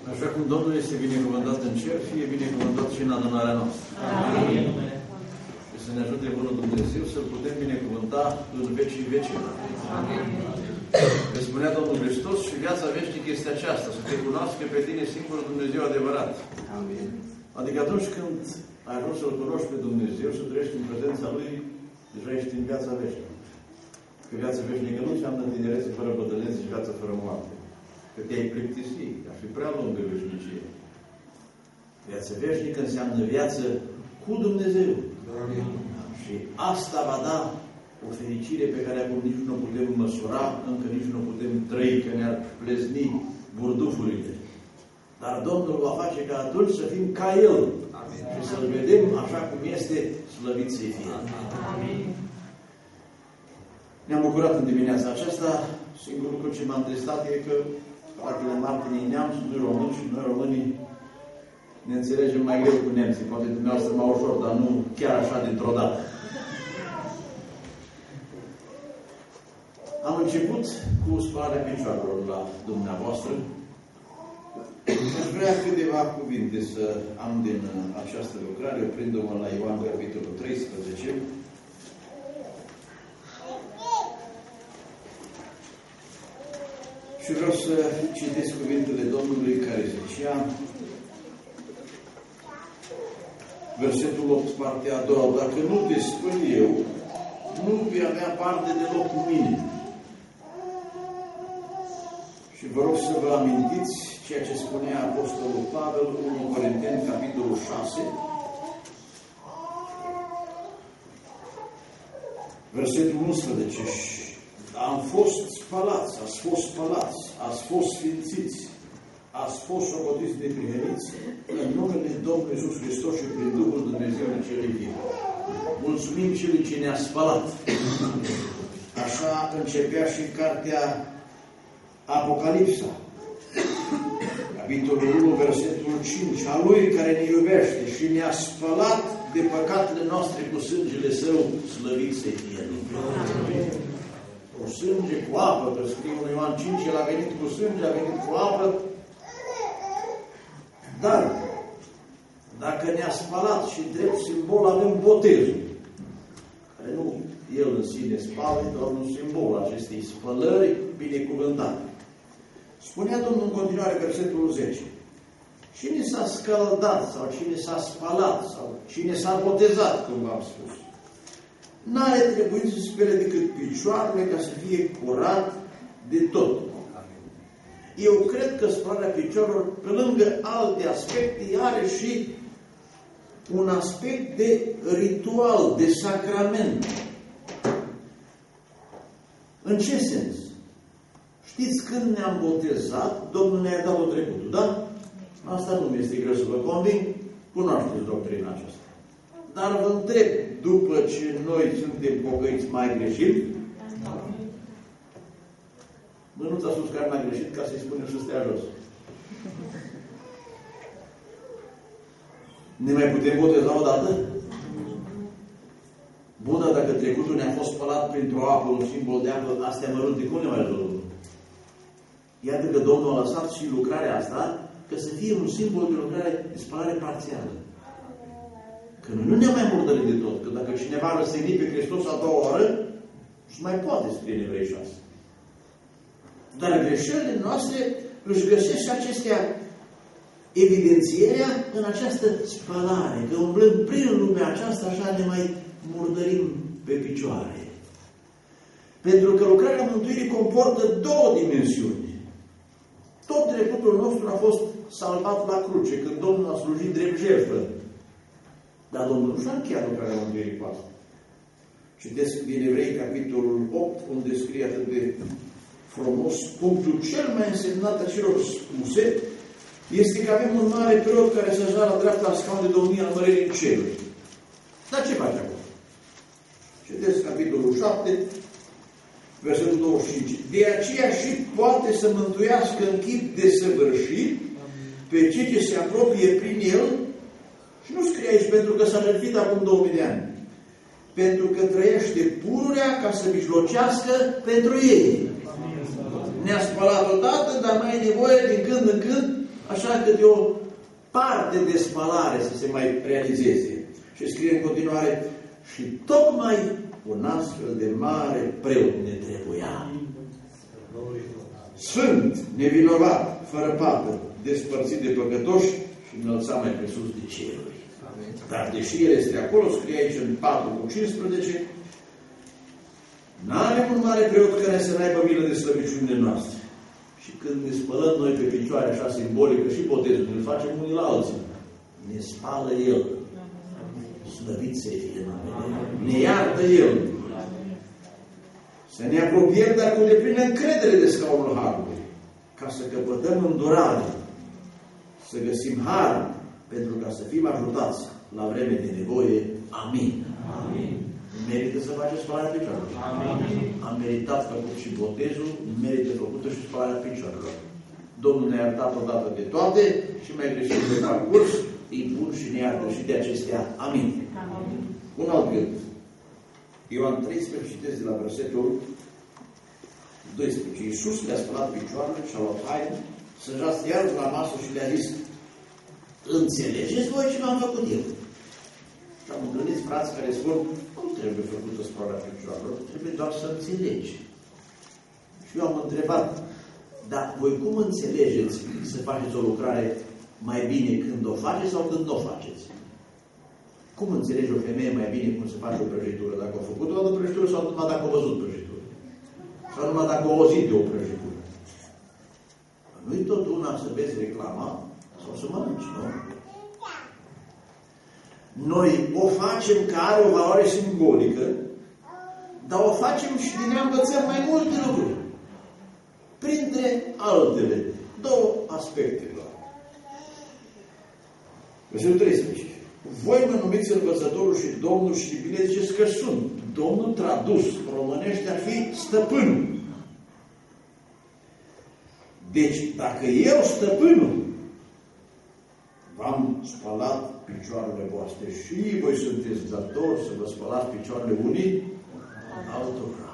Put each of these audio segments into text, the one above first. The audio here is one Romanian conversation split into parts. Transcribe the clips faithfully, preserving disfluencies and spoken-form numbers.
Așa cum Domnul este binecuvântat în cer, fie binecuvântat și în adunarea noastră. Amin. Și să ne ajute Bunul Dumnezeu să-L putem binecuvânta în vecii vecilor. Amin. Le spunea Domnul Hristos și viața veșnică este aceasta, să te cunoască pe tine singurul Dumnezeu adevărat. Amin. Adică atunci când ai ajuns să-L cunoști pe Dumnezeu, să trăiești în prezența Lui, deja ești în viața veșnică. Că viața veșnică nu înseamnă tinerețe fără bătrânețe și viață fără moarte. Că te-ai plictisit, ar fi prea lungă veșnicie. Viața veșnică înseamnă viață cu Dumnezeu. Amin. Și asta va da o fericire pe care acum nici nu putem măsura, încă nici nu putem trăi, că ne-ar plezni burdufurile. Dar Domnul va face ca atunci să fim ca El. Amin. Și să-L vedem așa cum este, slăvit să-i fie. Amin. Ne-am bucurat în dimineața aceasta. Singurul lucru ce m-a întristat e că fratele Martinii neam, noi români și noi românii ne înțelegem mai greu cu nemții. Poate dumneavoastră mai ușor, dar nu chiar așa dintr-o dată. Am început cu spălarea picioarelor la dumneavoastră. Aș vrea câteva cuvinte să am din această lucrare, oprindu-mă la Ioan, capitolul treisprezece. Și vreau să citesc cuvintele Domnului care zicea, versetul opt, partea a doua, dacă nu te spăl eu, nu vei avea parte deloc cu mine. Și vă rog să vă amintiți ceea ce spunea Apostolul Pavel, unu Corinteni, capitolul șase, versetul unsprezece. Am fost spălați, ați fost spălați, ați fost sfințiți, ați fost socotiți de prihăniți în numele Domnului Iisus Hristos și prin Duhul Dumnezeu în cele vie. Mulțumim celui ce ne-a spălat. Așa începea și cartea Apocalipsa, capitolul unu, versetul cinci, a Lui care ne iubește și ne-a spălat de păcatele noastre cu sângele Său, slăvit să fie Dumnezeu. Cu sânge, cu apă, că scrie în Ioan cinci, El a venit cu sânge, a venit cu apă. Dar, dacă ne-a spălat și drept simbol avem botezul, care nu El în sine spală, doar un simbol acestei spălări binecuvântate. Spunea Domnul în continuare, versetul zece, cine s-a scăldat sau cine s-a spălat sau cine s-a botezat, cum v-am spus, n-are trebuit să spele decât picioarele ca să fie curat de tot. Eu cred că spălarea picioarelor, pe lângă alte aspecte, are și un aspect de ritual, de sacrament. În ce sens? Știți, când ne-am botezat, Domnul ne-a dat-o trecutul, da? Asta nu mi-este greu să vă conving, cunoașteți doctrina aceasta. Dar vă întreb, după ce noi suntem pocăiți, mai greșit? Mânuța sus care mai greșit, ca să-i spunem să stea jos. Ne mai putem boteza odată? Bun, dar dacă trecutul ne-a fost spălat printr-o apă, un simbol de apă, astea mărunte, cum ne mai rezolvăm? Iată că Domnul a lăsat și lucrarea asta, că să fie un simbol de lucrare de spălare parțială. Că noi nu ne-am mai murdărit de tot. Că dacă cineva a răstignit pe Hristos a doua oară, și mai poate scrie în Evrei șase. Dar greșelile noastre își găsesc și acestea evidențierea în această spălare. Că umblând prin lumea aceasta, așa ne mai murdărim pe picioare. Pentru că lucrarea mântuirii comportă două dimensiuni. Tot trecutul nostru a fost salvat la cruce, când Domnul a slujit drept jertfă. Dar Domnul nu și-a încheiat lucrarea mântuirii cu asta. Citesc din Evrei, capitolul opt, unde scrie atât de frumos, punctul cel mai însemnat a celor spuse este că avem un mare preot care se așeza la dreapta scaun de domnie al măririi cerului. Dar ce face acolo? Citesc capitolul șapte, versetul douăzeci și cinci. De aceea și poate să mântuiască în chip desăvârșit pe cei ce se apropie prin El. Și nu scrie aici pentru că s-a jertfit acum două mii de ani. Pentru că trăiește pururea ca să mijlocească pentru ei. Ne-a spălat odată, dar mai e nevoie din când în când Așa că de o parte de spălare să se mai realizeze. Și scrie în continuare, și tocmai un astfel de mare preot ne trebuia. Sfânt, nevinovat, fără pată, despărțit de păcătoși și înălțat mai presus de ceruri. Dar deși el este acolo, scrie aici în patru cu cincisprezece, n-avem un mare preot care să n-aibă milă de slăbiciunile noastre. Și când ne spălăm noi pe picioare, așa simbolică, și botezul, ne facem unii la alții. Ne spală El. Slăvit să fie în numele. Ne iartă El. Să ne apropiem, dar cu deplină încredere de scaunul Harului, ca să căpătăm îndurare, să găsim har, pentru ca să fim ajutați la vreme de nevoie. Amin. Amin. Merită să faceți spălarea picioarelor. Amin. Am meritat făcut și botezul, merită făcută și spălarea picioarelor. Domnul ne-a iertat odată de toate și mai greșit de parcurs, e bun și ne iartă și de acestea. Amin. Amin. Un alt gând. Ioan treisprezece, citesc de la versetul doisprezece. Iisus le-a spălat picioarele și a luat haine, sângeați iar la masă și le-a zis, înțelegeți voi ce v-am făcut eu? Și am întâlnit frați care spun, nu trebuie făcută spălarea picioarelor, trebuie doar să înțelegi. Și eu am întrebat, dar voi cum înțelegeți să faceți o lucrare mai bine când o faceți sau când nu o faceți? Cum înțelegi o femeie mai bine cum se face o prăjitură? Dacă a făcut o altă prăjitură sau numai dacă a văzut prăjitură? Sau numai dacă a auzit de o prăjitură? Nu-i tot una să vezi reclama sau să mănânci, nu? Noi o facem că are o valoare simbolică, dar o facem și din ea învățăm mai multe lucruri. Printre altele, două aspecte doar. Versetul treisprezece. Voi mă numiți învățătorul și Domnul și bine ziceți că sunt. Domnul tradus românește ar fi stăpânul. Deci, dacă eu, stăpânul, v-am spălat picioarele voastre și voi sunteți datori să vă spălați picioarele unii altora.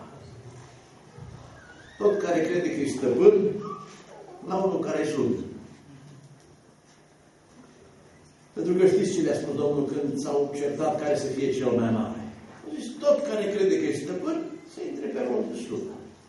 Tot care crede că e stăpân, la unul care e slug. Pentru că știți ce le-a spus Domnul când s-au certat care să fie cel mai mare. A zis, tot care crede că e stăpân, să intre pe rol de slug.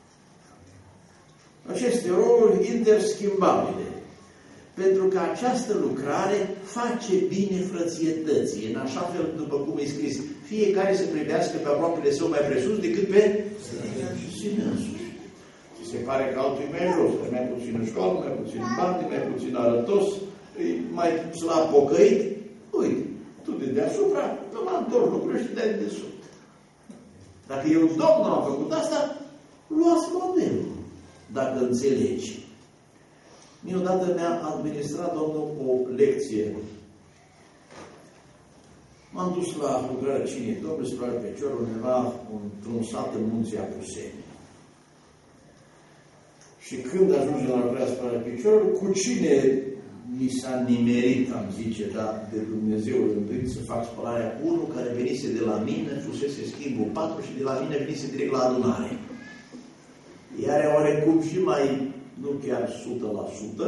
Aceste roluri interschimbabile. Pentru că această lucrare face bine frățietății, în așa fel, după cum e scris, fiecare să privească pe aproapele său mai presus decât pe sine însuși. Se pare că altul e mai jos, mai puțin în școală, mai puțin în bani, mai puțin arătos, e mai slab pocăit. Uite, tu de deasupra, nu m-am întors lucrurile și de-ai de sub. Dacă eu, Domnul, am făcut asta, luați modelul, dacă înțelegi. Mie odată mi-a administrat Domnul o lecție. M-am dus la lucrarea cinei Domnului, spre Feciorul, undeva într-un sat în munții Apuseni. Și când ajunge la lucrarea spre Feciorul, cu cine mi s-a nimerit, am zice, dar de Dumnezeu rânduit să fac spălarea, unul care venise de la mine, fusese schimbul patru și de la mine venise direct la adunare. Iar oarecum și mai, nu chiar o sută la sută,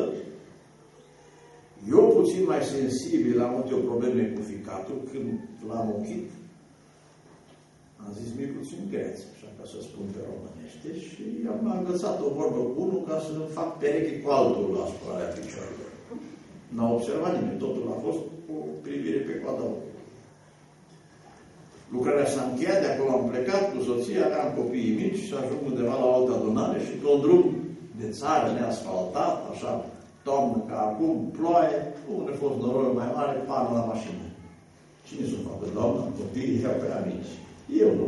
eu puțin mai sensibil la multe probleme cu ficatul, când l-am ochit, am zis mi puțin greț, așa ca să spun pe românește, și am învățat o vorbă cu unul ca să nu fac pereche cu altul la spălarea picioarelor. N-a observat nimeni, totul a fost o privire pe coada ochiului. Lucrarea s-a încheiat, de acolo am plecat cu soția, aveam copiii mici și ajung undeva la o altă adunare și pe un drum de țară neasfaltat, așa, toamnă ca acum, ploaie, unde a fost noroi mai mare, pană la mașină. Cine să facă, Doamna? Copiii iau pe amici. Eu nu.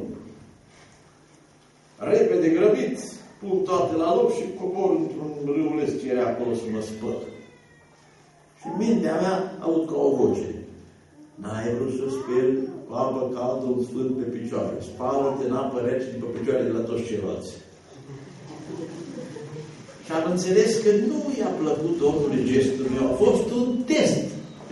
Repede grăbit, pun toate la loc și cobor într-un râuleț ce era acolo să mă spăl. Și în mintea mea aud ca o voce. N-ai vrut să speli cu apă caldă un sfânt pe picioare. Spală-te în apă rece după picioare de la toți ceilalți. Și am înțeles că nu i-a plăcut Domnului gestul meu. A fost un test.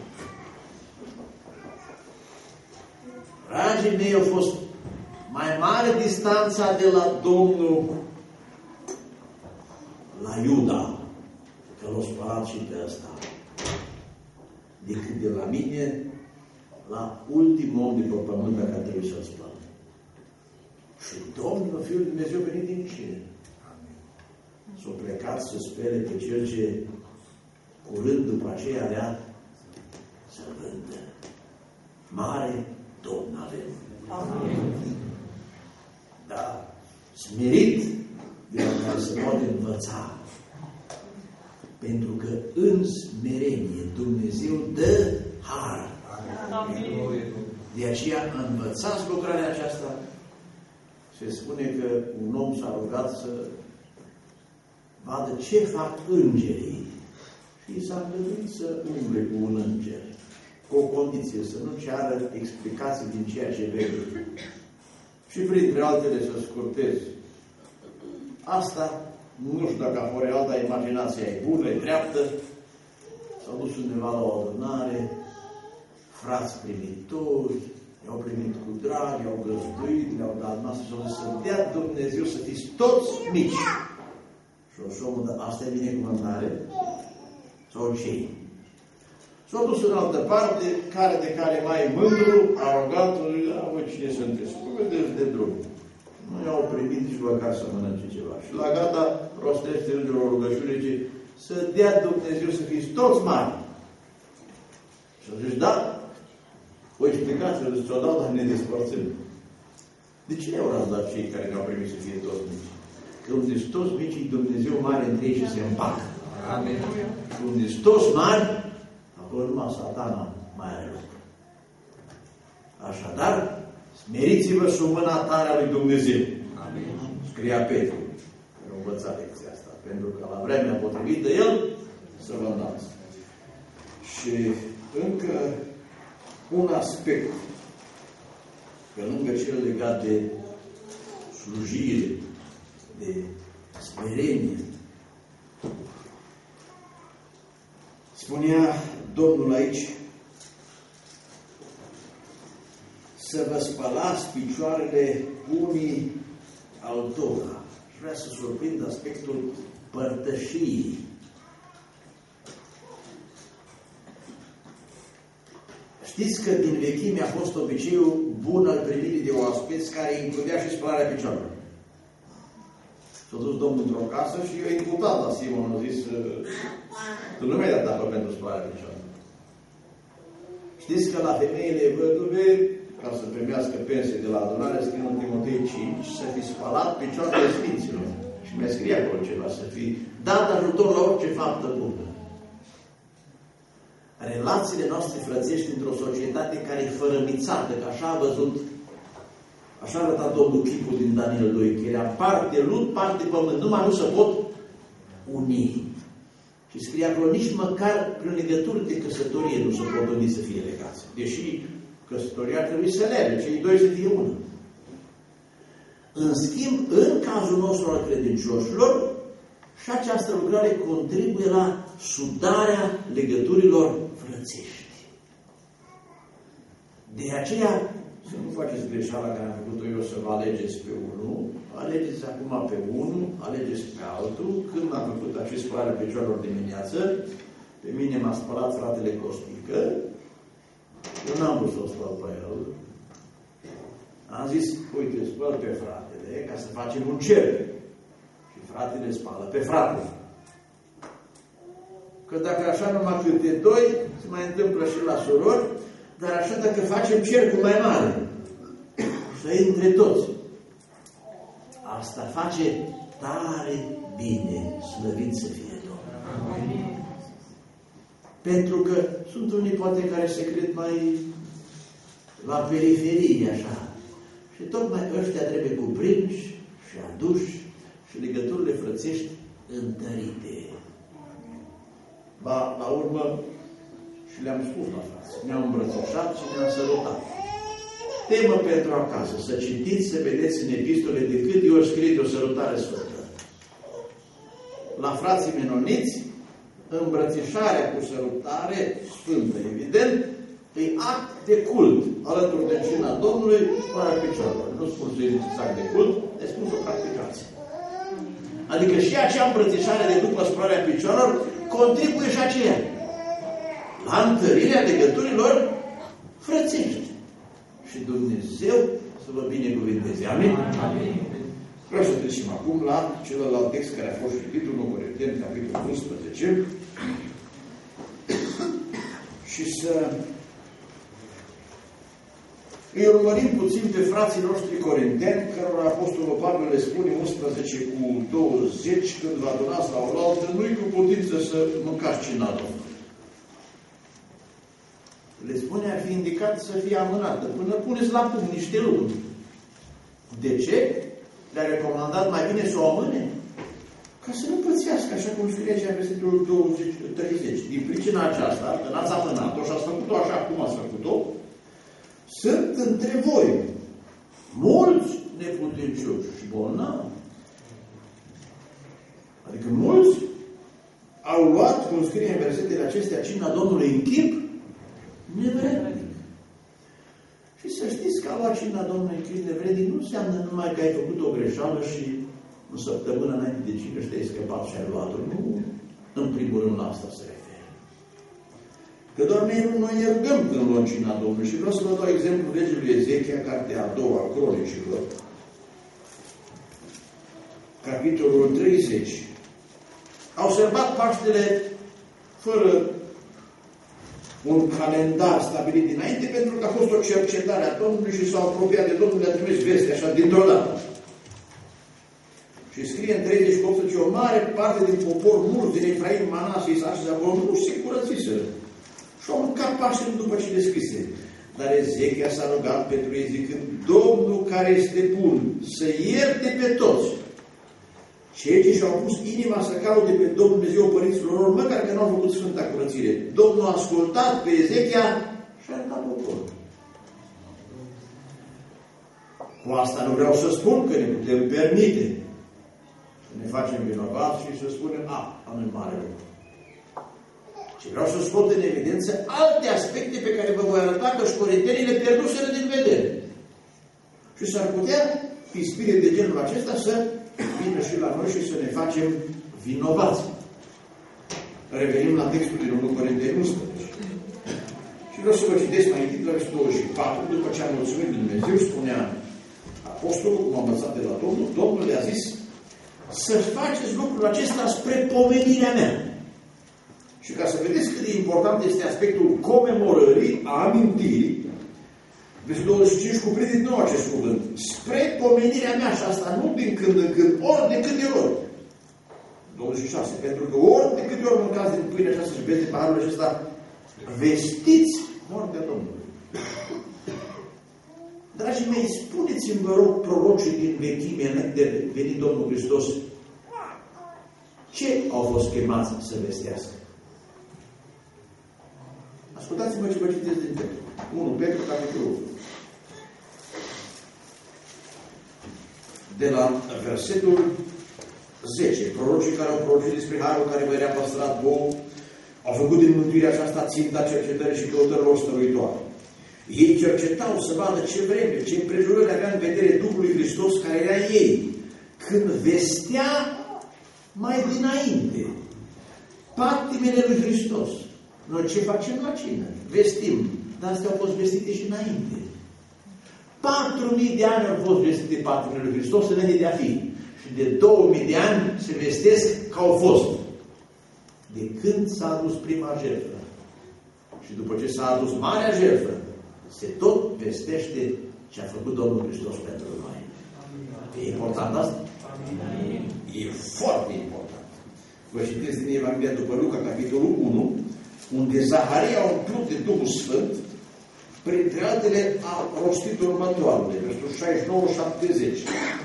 Dragii mei, a fost mai mare distanța de la Domnul la Iuda, că l-a spălat și pe ăsta. decât de la mine la ultimul om de pe pământ dacă ar trebui să-l spăl. Și Domnul, Fiul Dumnezeu, venit din cer. S-a plecat să spele pe cel ce curând după aceea avea să-l vândă. Mare Domn avem. Amin. Da, smerit de la care se poate învăța. Pentru că în smerenie Dumnezeu dă har. Amin. De aceea învățați lucrarea aceasta. Se spune că un om s-a rugat să vadă ce fac îngerii. Și s-a îngăduit să umble cu un înger. Cu o condiție, să nu ceară explicații din ceea ce vede. Și printre altele să scurtezi. Asta, nu știu dacă a fost real, dar imaginația e bună, e dreaptă. S-au dus undeva la o adunare, frați primitori, i-au primit cu drag, i-au găzduit, le-au dat masă și au zis să dea Dumnezeu să fiți toți mici. Și o să omul, asta e binecuvântare? Sau ce? S-au dus în altă parte, care de care mai mândru, arogantul, a, voi cine sunteți? Vedeți de drum. Nu i-au primit nici măcar să mănânce ceva. Și la gata, rostește într-o rugăciune, zice, să dea Dumnezeu să fiți toți mari. Și au zis, da, o explicație, ți-o dau, dar ne despărțim. De ce au dat cei care ne-au primit să fie toți mici? Că unde sunt toți mici, Dumnezeu mare între ei și se împacă. Amin. Și unde sunt toți mari, acolo numai Satana mai are loc. Așadar, smeriți-vă sub mâna tare a lui Dumnezeu. Amin. Scria Petru, care a învățat lecția asta, pentru că la vremea potrivită el să vă dați. Și încă un aspect, pe lângă cel legat de slujire, de smerenie. Spunea Domnul aici, să vă spălați picioarele unii altora. Și vrea să surprind aspectul părtășiei. Știți că din vechime a fost obiceiul bun al primirii de oaspeți care includea și spălarea picioarelor. S-a dus Domnul într-o casă și i-a imputat la Simon, a zis, tu nu mi-ai dat apă pentru spălarea picioarelor. Știți că la femeile văduve, ca să primească pensie de la adunare, scrie în Timotei cinci, să fi spălat picioarele Sfinților. Și mai scrie acolo ceva, să fi dat ajutor la orice faptă bună. Relațiile noastre frățești într-o societate care e fărămițată, că așa a văzut, așa a arătat Domnul chipul din Daniel doi, că era parte lut, parte pământ, numai nu se pot uni. Și scrie acolo, nici măcar prin legături de căsătorie nu se pot uni să fie legați. Deși căsătoria trebuie să lege, cei doi să fie unul. În schimb, în cazul nostru al credincioșilor, și această lucrare contribuie la sudarea legăturilor frățești. De aceea, să nu faceți greșeala care am făcut-o eu, să vă alegeți pe unul, alegeți acum pe unul, alegeți pe altul. Când am făcut acest spălare picioarelor dimineață, pe mine m-a spălat fratele Costică, eu n-am vrut să o spăl pe el. Am zis, uite, spăl pe fratele, ca să facem un cerc. Și fratele spală pe frate. Că dacă așa numai câte doi, se mai întâmplă și la surori, dar așa dacă facem cercul mai mare, să intre toți. Asta face tare bine, slăvit să fie Domnul. Pentru că sunt unii poate care se cred mai la periferie, așa. Și tocmai ăștia trebuie cuprinși și aduși și legăturile frățești întărite. Ba, la urmă, și le-am spus la frați, ne-am îmbrățișat și ne-am sărutat. Temă pentru acasă, să citiți, să vedeți în epistole de câte ori scrie o sărutare sfântă. La frații menoniți, îmbrățișarea cu sărutare sfântă, evident, e act de cult, alături de cina Domnului, spălarea picioarelor. Nu spun să exact de cult, dar spun să o practicați. Adică și acea îmbrățișare de după spălarea picioarelor contribuie și aceea. la întărirea legăturilor frățești. Și Dumnezeu să vă binecuvânteze. Amin? Amin. Vreau să trecem acum la celălalt text care a fost citit, unu Corinteni, capitolul unsprezece. Și să îi urmărim puțin pe frații noștri corinteni, cărora Apostolul Pavel le spune unsprezece cu douăzeci, când vă adunați la oaltă, nu-i cu putință să mâncați cina Domnului. Le spune, ar fi indicat să fie amânată, până puneți la punct niște lucruri. De ce? Le-a recomandat mai bine să o amâne? Ca să nu pățească, așa cum scrie aici în versetul douăzeci treizeci. Din pricina aceasta, că n-ați amânat-o și ați făcut-o așa cum ați făcut-o, sunt între voi mulți neputincioși și bolnavi. Adică mulți au luat, cum scrie în versetele acestea, cina Domnului în chip nevrednic. Și să știți că a luat cina Domnului în chip nevrednic nu înseamnă numai că ai făcut o greșeală și o săptămână înainte de cină și te-ai scăpat și ai luat-o. Nu, în primul rând la asta se referă. Că doar noi nu noi iergăm când luăm cina Domnului. Și vreau să vă dau exemplu regelui Ezechia, cartea a doua a Cronicilor, capitolul treizeci. Au sărbat Paștele fără un calendar stabilit dinainte, pentru că a fost o cercetare a Domnului și s-au apropiat de Domnul, le-a trimis veste așa dintr-o dată. Și scrie în treizeci și opt, o mare parte din popor, mulți din Efraim, Manase, Isaac și Zabulon, nu se curățiseră. Și au mâncat Paștele după ce le scrise. Dar Ezechia s-a rugat pentru ei zicând, Domnul care este bun, să ierte pe toți. Cei ce și-au pus inima să caute pe Domnul Dumnezeu părinților lor, măcar că n-au făcut Sfânta Curățire. Domnul a ascultat pe Ezechia și a dat poporul. Cu asta nu vreau să spun că ne putem permite să ne facem vinovați și să spunem, a, am în mare lucru. Și vreau să scot în evidență alte aspecte pe care vă voi arăta că și corintenii le pierduseră din vedere. Și s-ar putea ispire de genul acesta să vină și la noi și să ne facem vinovați. Revenim la textul din unu Corinteni unsprezece. Și vreau să vă citesc mai întâi la versetul douăzeci și patru, după ce a mulțumit Dumnezeu, spunea Apostolul, cum a învățat de la Domnul, Domnul le-a zis să faceți lucrul acesta spre pomenirea mea. Și ca să vedeți cât de important este aspectul comemorării, a amintirii, versetul douăzeci și cinci cuprinde din nou acest cuvânt. Spre pomenirea mea, și asta nu din când în când, ori de câte ori. douăzeci și șase. Pentru că ori de câte ori mâncați din pâinea aceasta și beți de paharul acesta, vestiți moartea Domnului. Dragii mei, spuneți-mi, vă rog, prorocii din vechime, înainte de venit Domnul Hristos, ce au fost chemați să vestească? Ascultați-mă ce vă citesc din Petru. unu Petru, capitolul unu. De la versetul zece. Prorocii care au prorocit despre harul care vă era păstrat vouă, au făcut din mântuirea aceasta ținta cercetării și căutărilor stăruitoare. Ei cercetau să vadă ce vreme, ce împrejurări avea în vedere Duhul lui Hristos care era în ei, când vestea mai dinainte patimile lui Hristos. Noi ce facem la cină? Vestim. Dar astea au fost vestite și înainte. Patru mii de ani au fost vestite patimile lui Hristos înainte de a fi. Și de două mii de ani se vestesc că au fost. De când s-a adus prima jertfă. Și după ce s-a adus marea jertfă, se tot vestește ce a făcut Domnul Hristos pentru noi. E important asta? E foarte important. Vă citesc din Evanghelia după Luca, capitolul unu, unde Zaharia a umplut de Duhul Sfânt, printre altele a rostit următoarele, versetul șaizeci și nouă șaptezeci.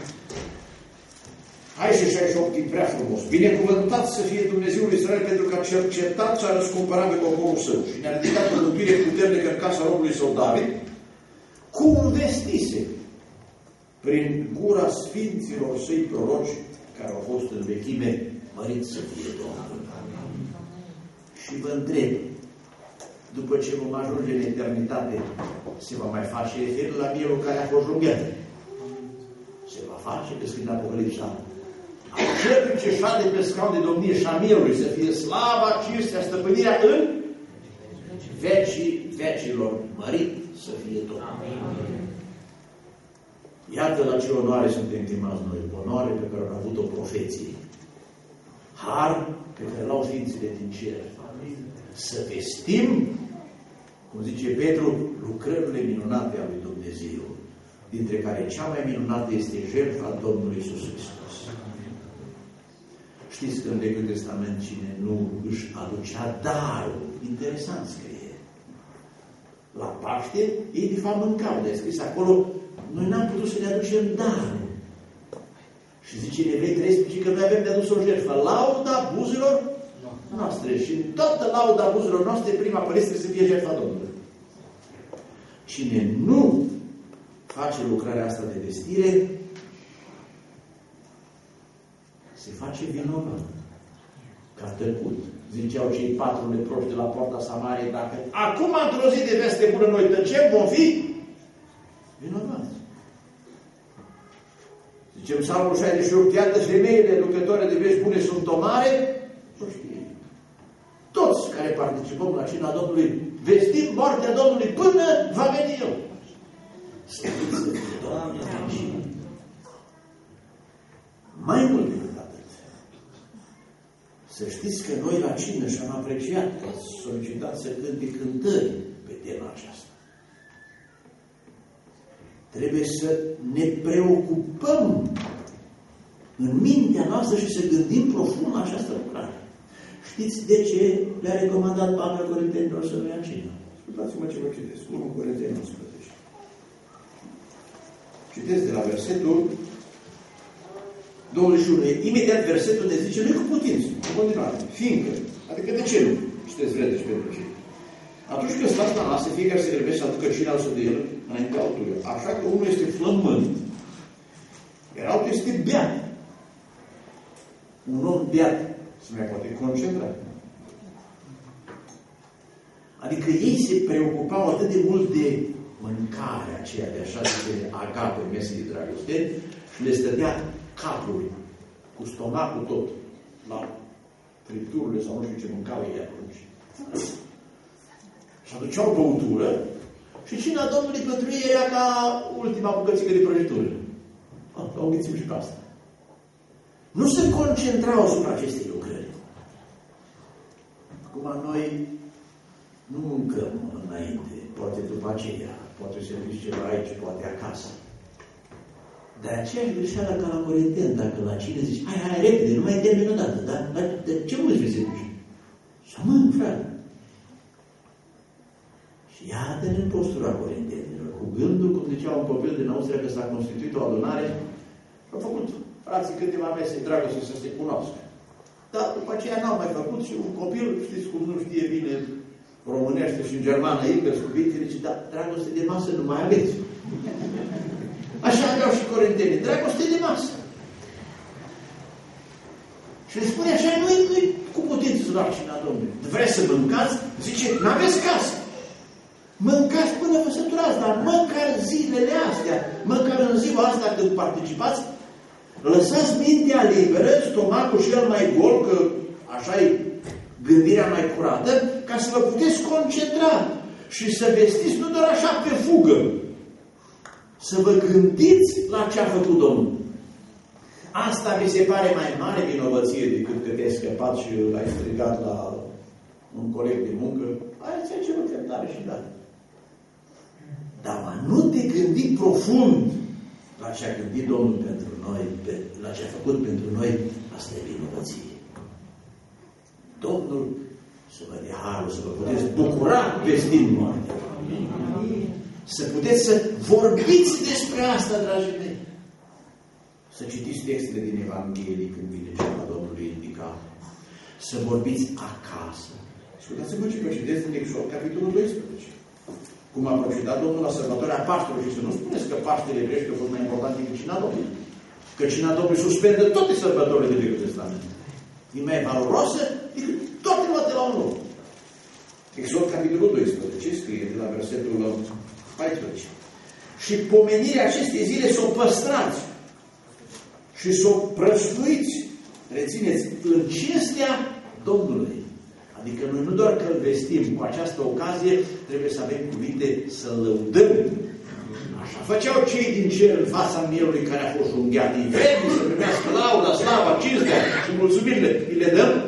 Hai și șaizeci și opt e prea frumos. Binecuvântat să fie Dumnezeul Israel pentru că a cercetat și a răscumpărat pe poporul său și ne-a ridicat o mântuire puternică în casa robului său David, cum vestise prin gura sfinților săi proroci care au fost în vechime, mărit să fie Domnul. Și vă întreb, după ce vom ajunge în eternitate, se va mai face refer la mielul care a fost junghiat? Se va face, că scrie în Apocalipsa. Celui ce șade pe scaun de domnie și a mielului să fie slava, cinstea, stăpânirea în vecii vecilor, mărit să fie Domnul. Iată la ce onoare suntem chemați noi, onoare pe care au avut-o profeții. Har pe care l-au Sfințile din cer. Să vestim, cum zice Petru, lucrările minunate ale lui Dumnezeu, dintre care cea mai minunată este jertfa Domnului Iisus Hristos. Știți că în Vechiul Testament cine nu își aducea darul, interesant scrie, la Paște, ei de fapt mâncau, dar e scris acolo, noi n-am putut să ne aducem darul. Și zice în Evrei treisprezece că noi avem de adus o jertfă, lauda buzelor noastre. Și în toată lauda buzelor noastre, prima părere trebuie să fie jertfa Domnului. Cine nu face lucrarea asta de vestire, se face vinovat. Ca tăcut. Ziceau cei patru leproși de la poarta Samariei, dacă acum într-o zi de veste bună noi tăcem, vom fi vinovați. Zicem Psalmul șaizeci și opt, iată femeile lucrătoare de vești bune sunt o mare, o știe. Toți care participăm la cina Domnului, vestim moartea Domnului până va veni El. Să fie Doamne fericit. Mai mult decât atât. Să știți că noi la cină și-am apreciat că ați solicitat să cânte cântări pe tema aceasta. Trebuie să ne preocupăm în mintea noastră și să gândim profund la această lucrare. Știți de ce le-a recomandat Pavel Corintenilor să nu ia cină? Ascultați-mă ce vă citesc. unu Corinteni unsprezece. Citesc de la versetul douăzeci și unu. Imediat versetul ne zice, nu e cu putință, în continuare. Fiindcă, adică de ce nu? Citesc vrede și pentru ce. Atunci când stați la masă, fiecare se grăbește să aducă cina altă de el înainte altuia. Așa că unul este flământ, iar altul este beat. Un om beat se mai poate concentra. Adică ei se preocupau atât de mult de mâncarea aceea de așa de agape, mese de dragoste, și le stătea capul cu stomacul tot la fripturile sau nu știu ce mâncau ei atunci. Și aduceau băutură și cina Domnului pentru ei era ca ultima bucățică de prăjitură. Au gândit și pe asta. Nu se concentrau asupra acestei lucrări. Acum noi nu mâncăm înainte, poate după aceea, poate să duci ceva aici, poate acasă. Dar aceeași greșeală ca la Corinteni, dacă la cine zici, hai, hai, repede, nu mai termin odată, dar, dar de ce mă zici să duci? Să mânc, frate. Și iată-ne în postura Corintenilor, cu gândul, cum zicea un copil din Austria, că s-a constituit o adunare și au făcut frații câteva mese dragoste să se cunoască. Dar după aceea n-au mai făcut și un copil, știți cum nu știe bine românește și în germană, invers cuvintele, zice, da, dragoste de masă nu mai aveți. Așa aveau și corintenii, dragoste de masă. Și le spune așa, nu-i nu cu putință să luați cina Domnului. Vreți să mâncați? Zice, n-aveți casă. Mâncați până vă săturați, dar măcar zilele astea, măcar în ziua asta când participați, lăsați mintea liberă, stomacul și el mai gol, că așa e gândirea mai curată, ca să vă puteți concentra și să vestiți nu doar așa pe fugă, să vă gândiți la ce a făcut Domnul. Asta vi se pare mai mare vinovăție decât că te-ai scăpat și l-ai strigat la un coleg de muncă. Aia ți-a cerut iertare și dat. Dar nu te gândi profund la ce a gândit Domnul pentru noi, la ce a făcut pentru noi, asta e vinovăție. Domnul să vă dea harul, să vă puteți bucura vestind moartea. Să puteți să vorbiți despre asta, dragii mei. Să citiți textele din Evanghelie când vine ceva Domnului indicat. Să vorbiți acasă. Ascultați-mă ce vă citesc în Exod, capitolul doisprezece. Cum a procedat Domnul la sărbătoarea Paștelor. Și să nu spuneți că Paștele evrești au fost mai important decât cina Domnului. Că cina Domnului suspendă toate sărbătorile de Vechiul Testament. E mai valoroasă decât toate luate la un loc. Exod, capitolul doisprezece, scrie de la versetul paisprezece. Și pomenirea acestei zile să o păstrați și să o prăstuiți, rețineți, în cinstea Domnului. Adică noi nu doar că îl vestim cu această ocazie, trebuie să avem cuvinte să lăudăm. Așa făceau cei din cer în fața mielului care a fost unghiat. Îi vrednic să primească lauda, slava, cinstea și mulțumirile. Îi le dăm?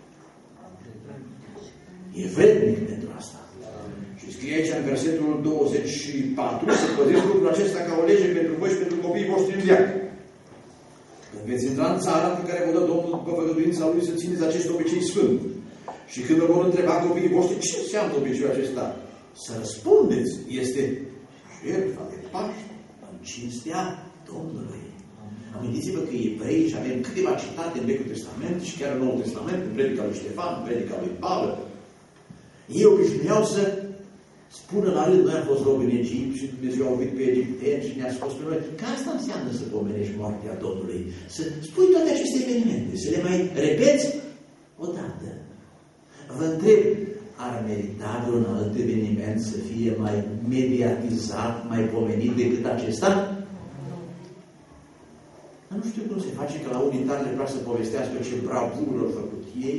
E vrednic pentru asta. Și scrie aici în versetul douăzeci și patru, să păziți lucrul acesta ca o lege pentru voi și pentru copiii voștri în viață. Când veți intra în țara pe care vă dă Domnul după făgăduința Lui să țineți acest obicei sfânt. Și când vă vor întreba copiii voștri ce înseamnă obiceiul acesta, să răspundeți, este jertfa de Paște în cinstea Domnului. Amintiți-vă că evrei, și avem câteva citate în Vechiul Testament și chiar în Noul Testament, în predica lui Ștefan, în predica lui Pavel, ei obișnuiau să spună la rând, noi am fost robi în Egipt și Dumnezeu a vorbit pe egipteni și ne-a spus pe noi, că asta înseamnă să pomenești moartea Domnului. Să spui toate aceste evenimente, să le mai repeți odată. Vă întreb, ar merita vreun alt eveniment să fie mai mediatizat, mai pomenit decât acesta? Dar nu știu cum se face că la unii tari le place să povestească ce bravură au făcut ei.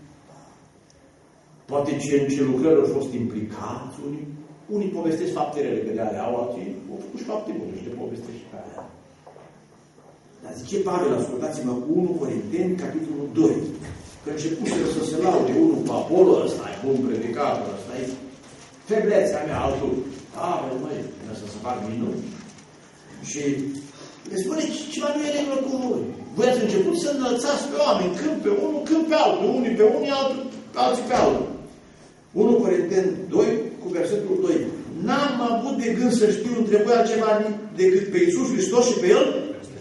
Poate ce, în ce lucrări au fost implicați. Unii, unii povestesc faptele pe care le au, alții au făcut și fapte bune și le povestesc și pe alea. Dar zice Pavel, ascultați-mă, unu Corinteni, capitolul doi. Că începuseră să se laude unul cu Apollo, ăsta e bun predicator, ăsta e feblețea mea, altul, Pavel, măi, vine să se fac minuni. Și le spune, ceva nu e regulă cu voi. Voi ați început să înălțați pe oameni, când pe unul, când pe altul, unii pe unii, altul, alții pe altul. unu Corinteni doi, cu versetul doi. N-am avut de gând să știu între voi altceva decât pe Iisus Hristos și pe El.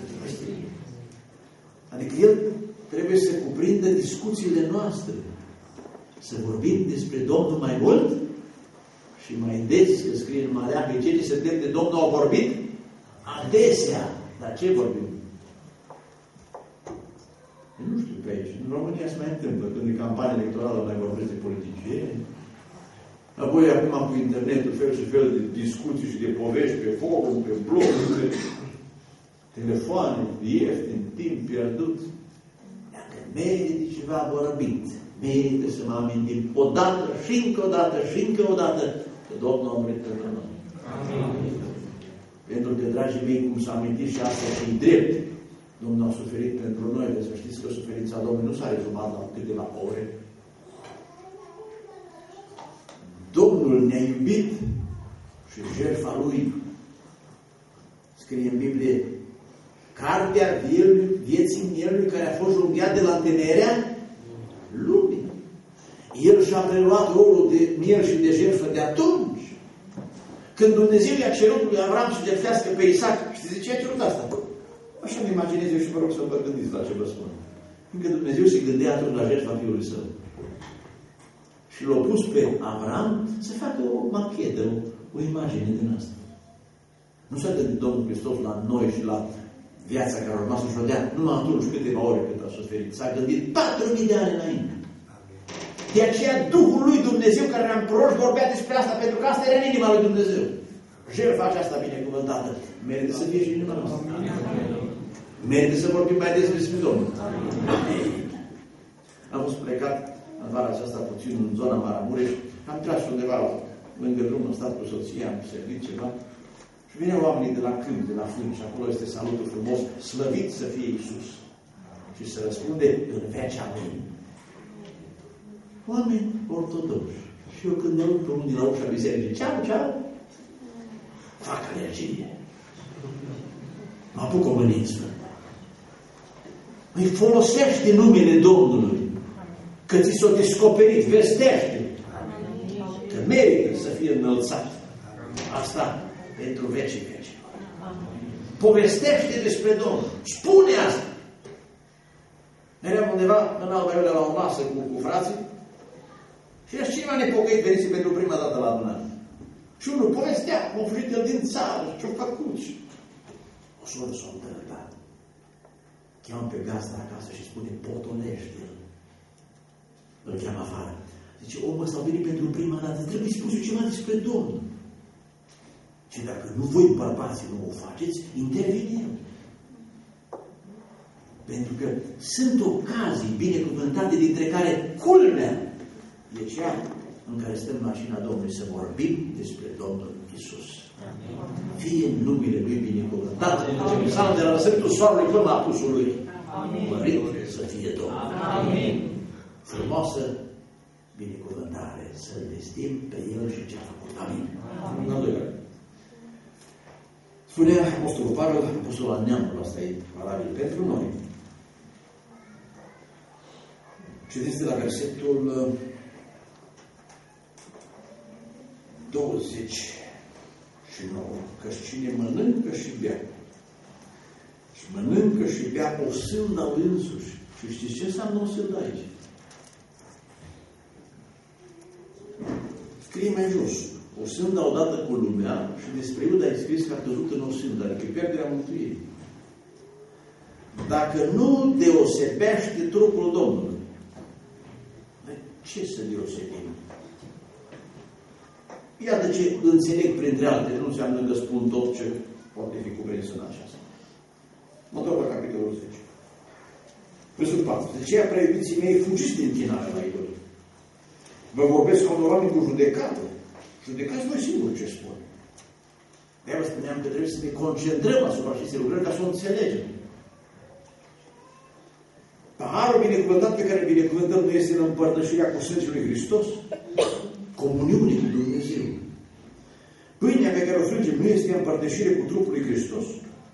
Adică El trebuie să cuprindă discuțiile noastre. Să vorbim despre Domnul mai mult și mai des, că scrie în Marea, că cei ce se tem de Domnul au vorbit adesea. Dar ce vorbim? Eu nu știu pe aici. În România se mai întâmplă. Când e campanie electorală mai vorbesc de politicieni. Apoi acum cu internetul fel și fel de discuții și de povești pe forum, pe blog, pe telefoane, ieftin, timp pierdut. Dacă merită ceva vorbit, merită să mă amintim odată și încă o dată și încă o dată că Domnul a murit pentru noi. Amin. Pentru că, dragii mei, cum s-a amintit și asta și drept, Domnul a suferit pentru noi, de să știți că suferința Domnului nu s-a rezumat la câteva ore. Domnul ne-a iubit și jertfa Lui, scrie în Biblie, cartea vieții mielului care a fost junghiat de la întemeierea lumii. El și-a preluat rolul de miel și de jertfă de atunci. Când Dumnezeu i-a cerut lui Avram să jertfească pe Isaac, știți de ce a cerut asta? Așa îmi imaginez eu și vă rog să vă gândiți la ce vă spun. Fiindcă Dumnezeu se gândea atunci la jertfa Fiului Său. Și l-a pus pe Avram să facă o machetă, o, o imagine din asta. Nu s-a gândit Domnul Hristos la noi și la viața care a urmat să-și o dea numai atunci câteva ore cât a suferit. S-a gândit patru mii de ani înainte. De aceea Duhul lui Dumnezeu care ne-am proroși vorbea despre asta, pentru că asta era în inima lui Dumnezeu. Jertfa aceasta binecuvântată merită să fie și în inima noastră. Merită să vorbim mai des despre Domnul. Am fost plecat în vara aceasta puțin în zona Maramureș. Am tras undeva lângă drum, am stat cu soția, am servit ceva. Și vineau oamenii de la câmp, de la fân, și acolo este salutul frumos, slăvit să fie Iisus. Și să răspunde în veci amin. Oameni ortodoxi. Și eu când mă rog pe unul din la ușa bisericii, ceau, ceau, fac alergie. Mă apuc o mânie sfântă. Îi folosește numele Domnului. Că ți s-o descoperit, vestește. Că merită să fie înălțat. Asta pentru vecii vecii. Povestește despre Domnul. Spune asta. Eram undeva în Alba Iulia la o masă cu, cu frații și era cineva nepocăit venise pentru prima dată la adunare. Și unul povestea cum a fugit el din țară și ce-a făcut. O soră s-a întâlnit. Cheamă pe gazda acasă și spune, potonește-l. Îl cheamă afară. Zice, omul ăsta a venit pentru prima dată, trebuie spus ceva despre Domnul. Și dacă nu voi bărbații nu o faceți, intervine el. Pentru că sunt ocazii binecuvântate dintre care culmea e cea în care stăm la cina Domnului să vorbim despre Domnul Iisus. Fie în numele Lui binecuvântat, în psalm de la răsăritul soarelui până la apusul Lui. Mărit să fie Domnul. Amin. Frumoasă binecuvântare să-L vestim pe El și ce a făcut. Amin. Amin. Spunea Apostolul Pavel, Apostolul al neamului, asta e valabil pentru noi. Citiți de la versetul douăzeci și nouă. Căci cine mănâncă și bea, și mănâncă și bea o sândă al însuși. Și știți ce înseamnă o sândă aici? Scrie mai jos. O sândă odată cu lumea și despre Iuda ai scris că a căzut în o sândă, adică pierderea mântuirii. Dacă nu deosebește trupul Domnului, ce să deosebim? Iată ce înțeleg printre altele, nu înseamnă că spun tot ce poate fi cuprins în aceasta. Mă întorc la capitolul zece. Versul patru. De aceea, prea iubiții mei, fugiți din închinare la idol. Vă vorbesc ca un oameni cu judecată. Judecați voi singuri ce spun. De-aia vă spuneam că trebuie să ne concentrăm asupra acestei lucrări ca să o înțelegem. Paharul binecuvântat pe care îl binecuvântăm nu este în împărtășirea cu sângele lui Hristos? Comuniune cu Dumnezeu. Pâinea pe care o frângem nu este împărtășire cu trupul lui Hristos?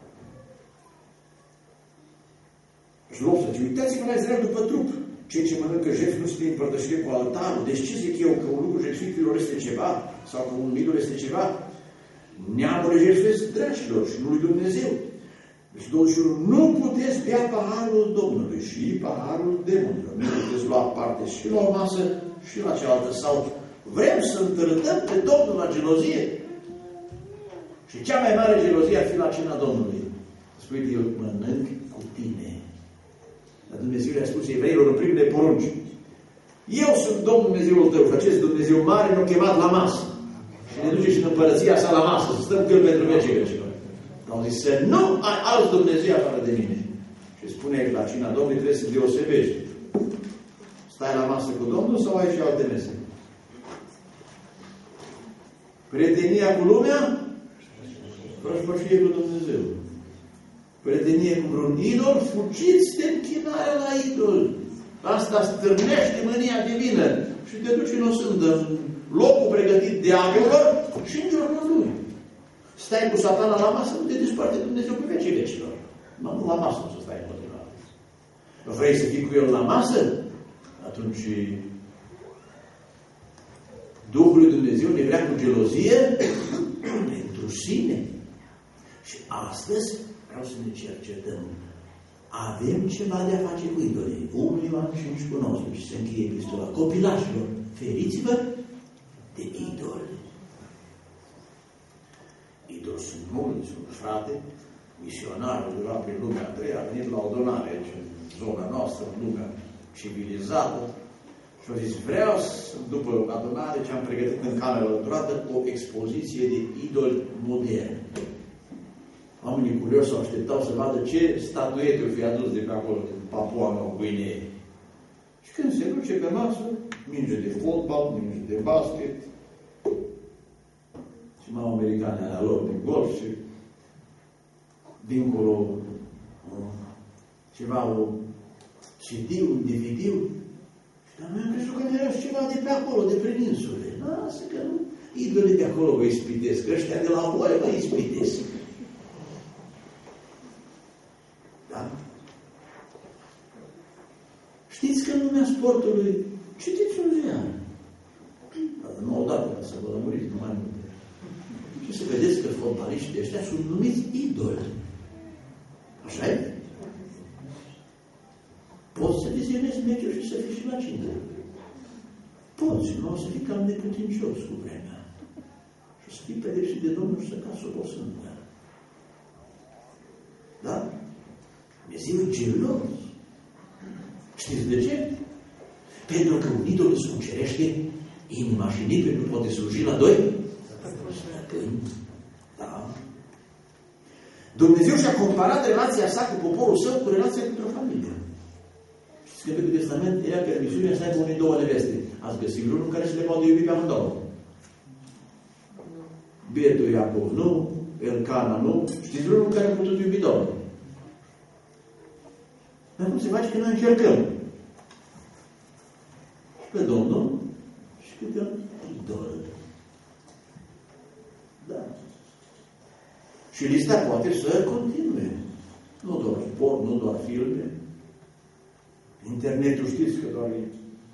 Și optsprezece. Uitați-vă la Israel după trup. Cei ce mănâncă jertfe nu sunt în împărtășire cu altarul. Deci ce zic eu? Că un lucru jertfitilor este ceva? Sau că un idol este ceva? Neamurile jertfesc dragilor și nu lui Dumnezeu. Deci, douăzeci și unu, nu puteți bea paharul Domnului și paharul demonilor. Nu puteți lua parte și la o masă și la cealaltă. Sau vrem să întărâtăm pe Domnul la gelozie? Și cea mai mare gelozie ar fi la cina Domnului. Spune, eu mănânc cu tine. Dar Dumnezeu le-a spus evreilor în primele porunci. Eu sunt Domnul Dumnezeul tău și acest Dumnezeu mare ne-a chemat la masă. Și ne duce și în împărăția sa la masă, să stăm câl pentru vecii vecilor. Au zis să nu ai alt Dumnezeu afară de mine. Și spune aici la cina Domnului trebuie să deosebești. Stai la masă cu Domnul sau ai și alte mese? Prietenia cu lumea, vrăjbășie cu Dumnezeu. Prietenie cu vreun idol, fugiți de închinare la idol. Asta stârnește mânia divină și te duci în o sândă, în locul pregătit diavolul și în jurul lui. Stai cu satana la masă, nu te desparte Dumnezeu pe vecii vecilor. Nu, nu la masă nu să stai în continuare. Vrei să fii cu el la masă? Atunci Duhul lui Dumnezeu ne vrea cu gelozie pentru sine. Și astăzi vreau să ne cercetăm. Avem ceva de a face cu idolii. unu Ioan cinci cu nouăsprezece și se încheie epistola. Copilașilor, feriți-vă de idoli. Idoli sunt mulți, un frate, misionar, undeva prin lumea a treia, a venit la o donare aici, în zona noastră, în lumea civilizată, și a zis, vreau, după adunare ce am pregătit în camera alăturată, o expoziție de idoli moderni. Oamenii curioși s-au așteptau să vadă ce statuete o fi adus de pe acolo, de Papua Noua Guinee. Și când se duce pe masă, minge de fotbal, minge de basket, și mai americane alea lor de golf și dincolo ceva, o C D, un D V D. Dar noi am crezut că era și ceva de pe acolo, de prin insule. Lasă că nu. Idolii de acolo vă ispitesc, ăștia de la voi vă ispitesc. Da? Știți că în lumea sportului citiți un ziar. Dar nu odată, ca să vă lămuriți, nu mai multe. Și să vedeți că fotbaliștii ăștia sunt numiți idoli. Așa e? Poți să vizionezi meciuri și să fii și la cină. Poți, nu o să fii cam neputincios cu vremea. Și o să fii pedepsit de Domnul și să cazi o sândă. Da? Dumnezeu e gelos. Știți de ce? Pentru că un idol îți încerește inima și nimeni nu poate sluji la doi stăpâni. Da? Dumnezeu și-a comparat relația sa cu poporul său cu relația cu o familie. Știți că în Vechiul Testament era permisiunea să aibă unii două neveste. Ați găsit vreunul care să le poate iubi pe amândouă. Bietul Iacov nu, Elcana nu. Știți vreunul care a putut iubi Domnul? Dar cum se face că noi încercăm? Și pe Domnul și pe de idol. Da. Și lista poate să continue. Nu doar sport, nu doar filme. Internetul știți că doar e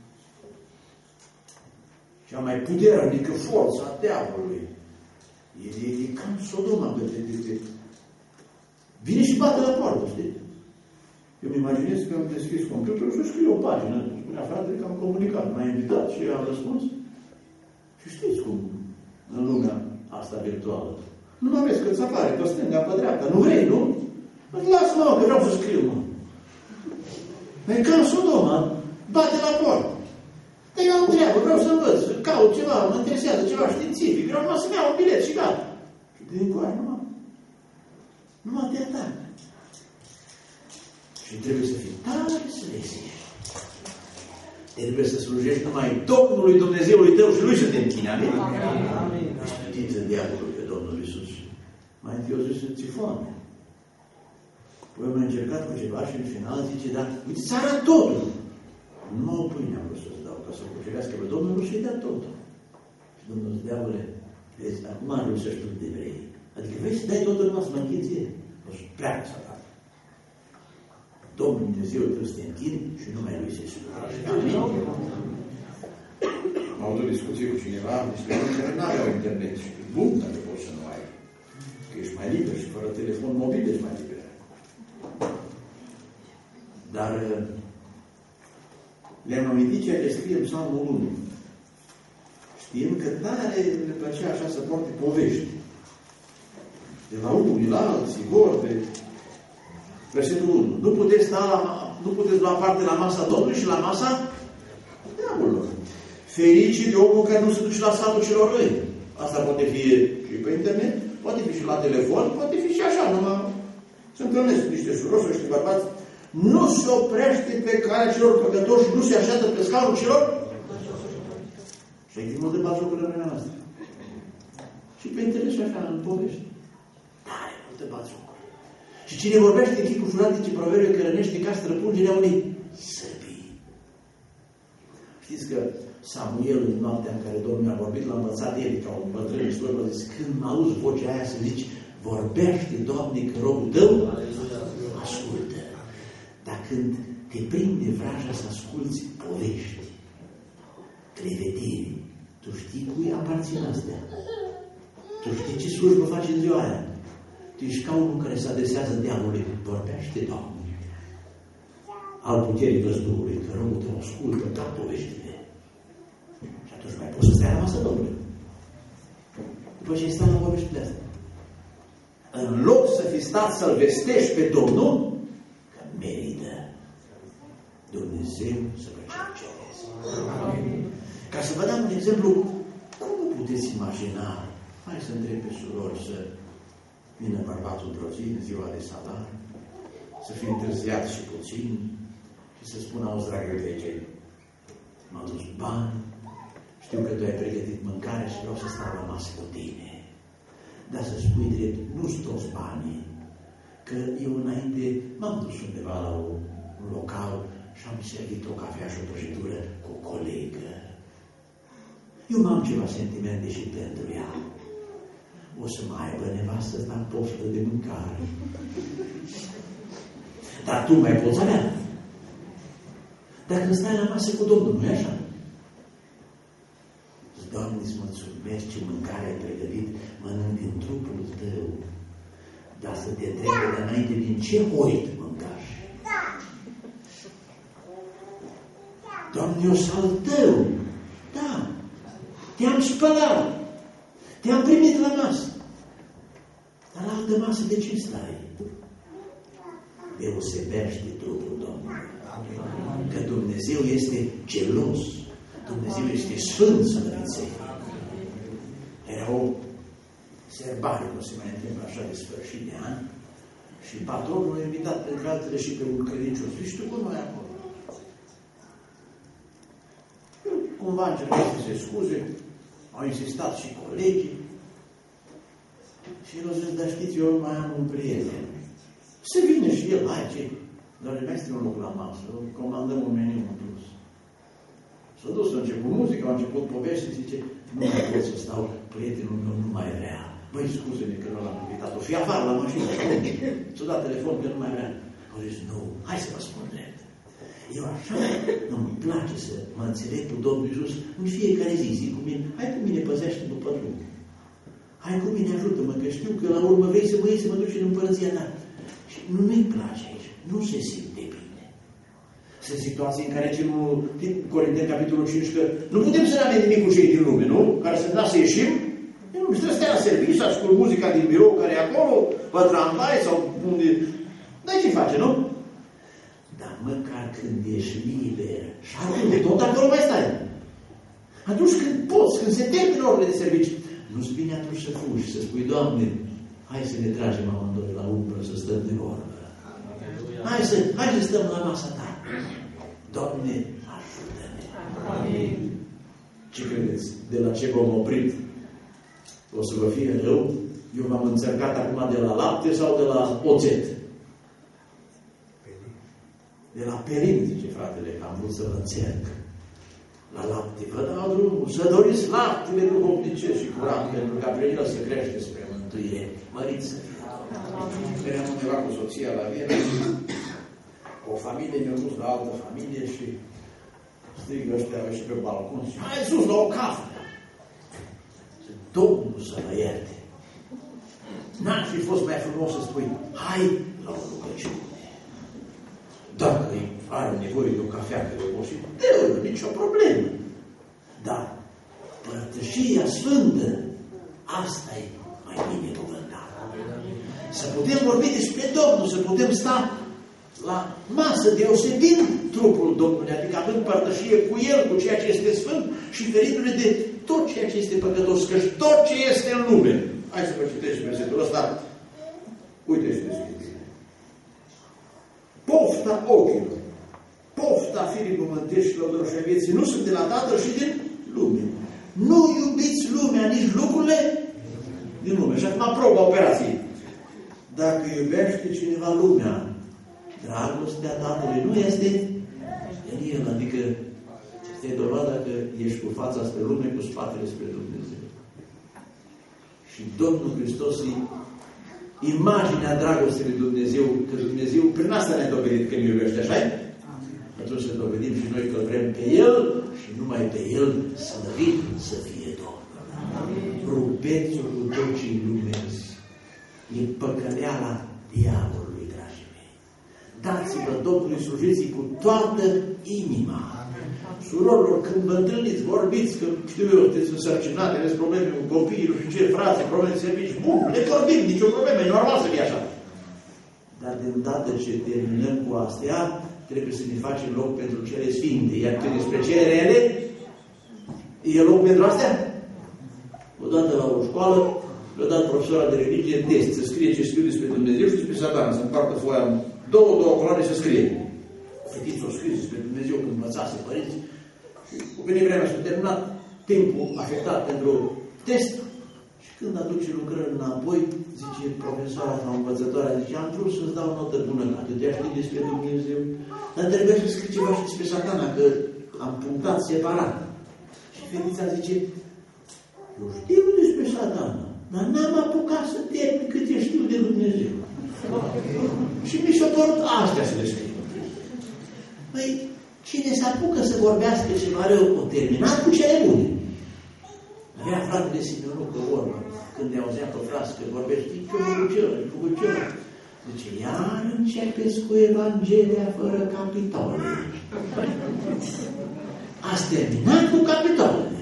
cea mai puternică forță a diavolului. E, e, e cam Sodoma. De, de, de. Vine și bate la poartă, știți? Eu îmi imaginez că am deschis computerul și scriu o pagină. Spunea fratele că am comunicat, m-a invitat și am răspuns. Și știți cum în lumea asta virtuală. Nu mă vezi că îți apare pe stânga, pe dreapta. Nu vrei, nu? Lasă-mă, că vreau să scriu, mă. E ca în Sodoma, bate la poartă. Dar eu am treabă, vreau să învăț, caut ceva, mă interesează ceva științific, vreau numai să-mi iau un bilet și gata. Și de încoace, numai, numai te atac. Și trebuie să fii tare să reziști. Trebuie să slujești numai Domnului Dumnezeului tău și Lui să te închini. Amin? Amin. Știți în diavolul pe Domnul Iisus. Mai întâi o zis să ți foame. Păi am încercat cu ceva și în final zice, dar uite, să arăt totul. Numai o pâine am vrut să-ți dau, ca să-l cucerească pe Domnul și-i dea totul. Și Domnul îți diavole, vezi, acum am vrut să-și tu de vrei. Adică vrei să dai totul numai să mă închin ție. O să pleacă să fac. Domnul Dumnezeu trebuie să te închini și numai Lui se slujește. Amin. Am avut o discuție cu cineva, niște oameni care n-aveau internet și bun, dacă poți să nu ai. Că ești mai liber și fără telefon mobil ești mai liber. Dar le-am amintit ceea ce scrie în Psalmul unu. Știm că tare le plăcea așa să poarte povești. De la unul, la alții, vorbe. Versetul unu. Nu puteți, sta la, nu puteți lua parte la masa Domnului și la masa diavolului. Fericii de omul care nu se duce la satul celor răi. Asta poate fi și pe internet, poate fi și la telefon, poate fi și așa, numai se întâlnesc niște surori sau niște bărbați. Nu se oprește pe calea celor păcătoși și nu se așează pe scaunul celor. Și aici mult de batjocurile mea noastră. Și pe internet și așa, în povești. Tare multe batjocuri. Și cine vorbește în chipul furat, zice proverbiul că rănește ca străpungerea unei săbii. Știți că Samuel, în noaptea în care Domnul a vorbit, l-a învățat el, ca un bătrân istoric, a zis, când mă auzi vocea aia să zici, vorbește, Doamne, că robul tău, ascultă. Dar când te prinde vraja să asculți povești, crevetiri, tu știi cui aparțin astea. Tu știi ce slujbă faci în ziua aia. Tu ești ca unul care se adresează diavolului. Vorbește, Doamne, al puterii văzduhului, că robul tău ascultă tot poveștile. Și atunci mai poți să stai la masă Domnului. După ce ai stat la poveștile astea. În loc să fi stat să-L vestești pe Domnul, că merită Dumnezeu să vă cerceteze. Ca să vă dau un exemplu, cum puteți imagina, hai să întreb pe surori să vină bărbatul într-o zi, în ziua de salar, să fie întârziat și puțin și să spună, auzi, dragă vece, m-am dus bani, știu că tu ai pregătit mâncare și vreau să stau la masă cu tine. Dar să spui drept, nu-ți toți banii, că eu înainte m-am dus undeva la un local și am servit o cafea și o prăjitură cu o colegă. Eu m-am ceva sentimente și pentru ea. O să mai aibă nevastă la poftă de mâncare. Dar tu mai poți avea. Dacă stai la masă cu Domnul, nu-i așa? Doamne, îți mulțumesc ce mâncare ai pregătit, mănânc din trupul tău. Dar să te întrebe de înainte din ce hoit mâncași. Doamne, eu sunt al tău. Da. Te-am spălat. Te-am primit la masă. Dar la altă masă de ce stai? Deosebește trupul Domnului. Că Dumnezeu este gelos. Dumnezeu este sfânt să slăviței. Era o serbare, nu se mai întâmplă așa de sfârșit de an, și patronul a invitat printre altele și pe un credincios. Și tu cum ai acolo? Eu, cu cumva a încercat să se scuze, au insistat și colegii. Și el a zis, dar știți, eu mai am un prieten. Se vine și el, hai, ce? Dar mai este un loc la masă, comandăm un meniu în plus. S-a dus, a început muzica, a început poveste, zice, nu mai pot să stau, prietenul meu nu mai vrea. Băi, scuze-ne că nu l-am invitat-o. Fii afară la mașină. S-a dat telefon că nu mai vrea. Au zis, nu, hai să vă spun drept. Eu așa nu-mi place să mă înțeleg cu Domnul Iisus în fiecare zi. Zic cu mine, hai cu mine, păzește după drum. Hai cu mine, ajută-mă, că știu că la urmă vrei să mă iei să mă duci în împărăția ta. Și nu mi-i place aici. Nu se simte bine. Sunt situații în care cimul, din Corinteni, capitolul cinci, că nu putem să ne avem nimic cu cei din lume, nu? Care să-mi da să ieșim. Nu știu, să stea la serviciu, să ascult muzica din birou care e acolo, pe tramvai sau unde... Dar ce face, nu? Dar măcar când ești liber și atunci, tot acolo mai stai. Atunci când poți, când se termină orele de serviciu, nu-ți bine atunci să fugi și să spui, Doamne, hai să ne tragem amândoi la umbră, să stăm de vorbă. Hai să, hai să stăm la masa ta. Doamne, ajută-ne. Amin. Ce credeți? De la ce v-am oprit? O să vă fie rău? Eu m-am înțărcat acum de la lapte sau de la oțet? De la perin, zice fratele, că am vrut să vă înțerc. La lapte vă dau drumul, să doriți laptele duhovnicesc și curat, pentru ca prin el să crește spre mântuire. Măriți să fie. Veneam undeva cu soția la Viena, o familie ne-a dus la altă familie și strigă ăștia și pe balcon și hai sus la o cafea. Domnul să vă ierte. N-ar fi fost mai frumos să spui, hai la o rugăciune. Dacă are nevoie de o cafea pe deposit, dă-o, nicio problemă. Dar părtășia sfântă, asta e mai bine cuvântată. Să putem vorbi despre Domnul, să putem sta la masă deosebind trupul Domnului, adică având părtășie cu El, cu ceea ce este sfânt și ferindu-ne de tot ceea ce este păcătos, că tot ce este în lume. Hai să vă citești versetul ăsta. Uite și deschide. Pofta ochilor, pofta firii pământești și lăudăroșia vieții nu sunt de la Tatăl și din lume. Nu iubiți lumea, nici lucrurile din lume. Și acum proba operației. Dacă iubește cineva lumea, dragostea Tatălui nu este în el, adică este dovada că ești cu fața spre lume, cu spatele spre Dumnezeu. Și Domnul Hristos e imaginea dragostei lui Dumnezeu, că Dumnezeu prin asta ne-a dovedit că ne iubește, așa-i? Atunci să dovedim și noi că vrem pe El și numai pe El slăvit să fie Domnul. Rupeți-o cu tot ce-i lumesc. E păcăleala diavolului, dragii mei. Dați-vă Domnului, slujiți cu toată inima. Surorilor, când vă întâlniți, vorbiți, că știu eu, sunteți însărcinate, aveți probleme cu copiii, nu știu ce, frații, probleme de servici, bun, le vorbim, nicio problemă, e normal să fie așa. Dar de îndată ce terminăm cu astea, trebuie să ne facem loc pentru cele sfinte. Iar când despre cele rele, e loc pentru astea? Odată la o școală, le-a dat profesora de religie test, să scrie ce scriu despre Dumnezeu și despre Satan, să împartă foaia în două, două coloane să scrie. Fetiți o scris despre Dumnezeu când învățase părinți. Cu venit vremea și a terminat timpul afectat pentru test. Și când aduce lucrări înapoi, zice profesoara sau învățătoarea, zice, am vrut să-ți dau o notă bună, că atâtea știi despre Dumnezeu, dar trebuie să scrii ceva și despre Satana, că am punctat separat. Și fetița zice, eu știu despre Satana, dar n-am apucat să termin cât eu știu de Dumnezeu. Și mi s-a părut astea să le scriu. Păi, cine se apucă să vorbească ceva rău, o terminat cu cele bune. Avea fratele Simeonu că vorbă, când ne auzea pe frasă că vorbește, nici eu cu celălalt, nici cu celălalt. Zice, iar începeți cu Evanghelia fără capitole. Ați terminat cu capitolele.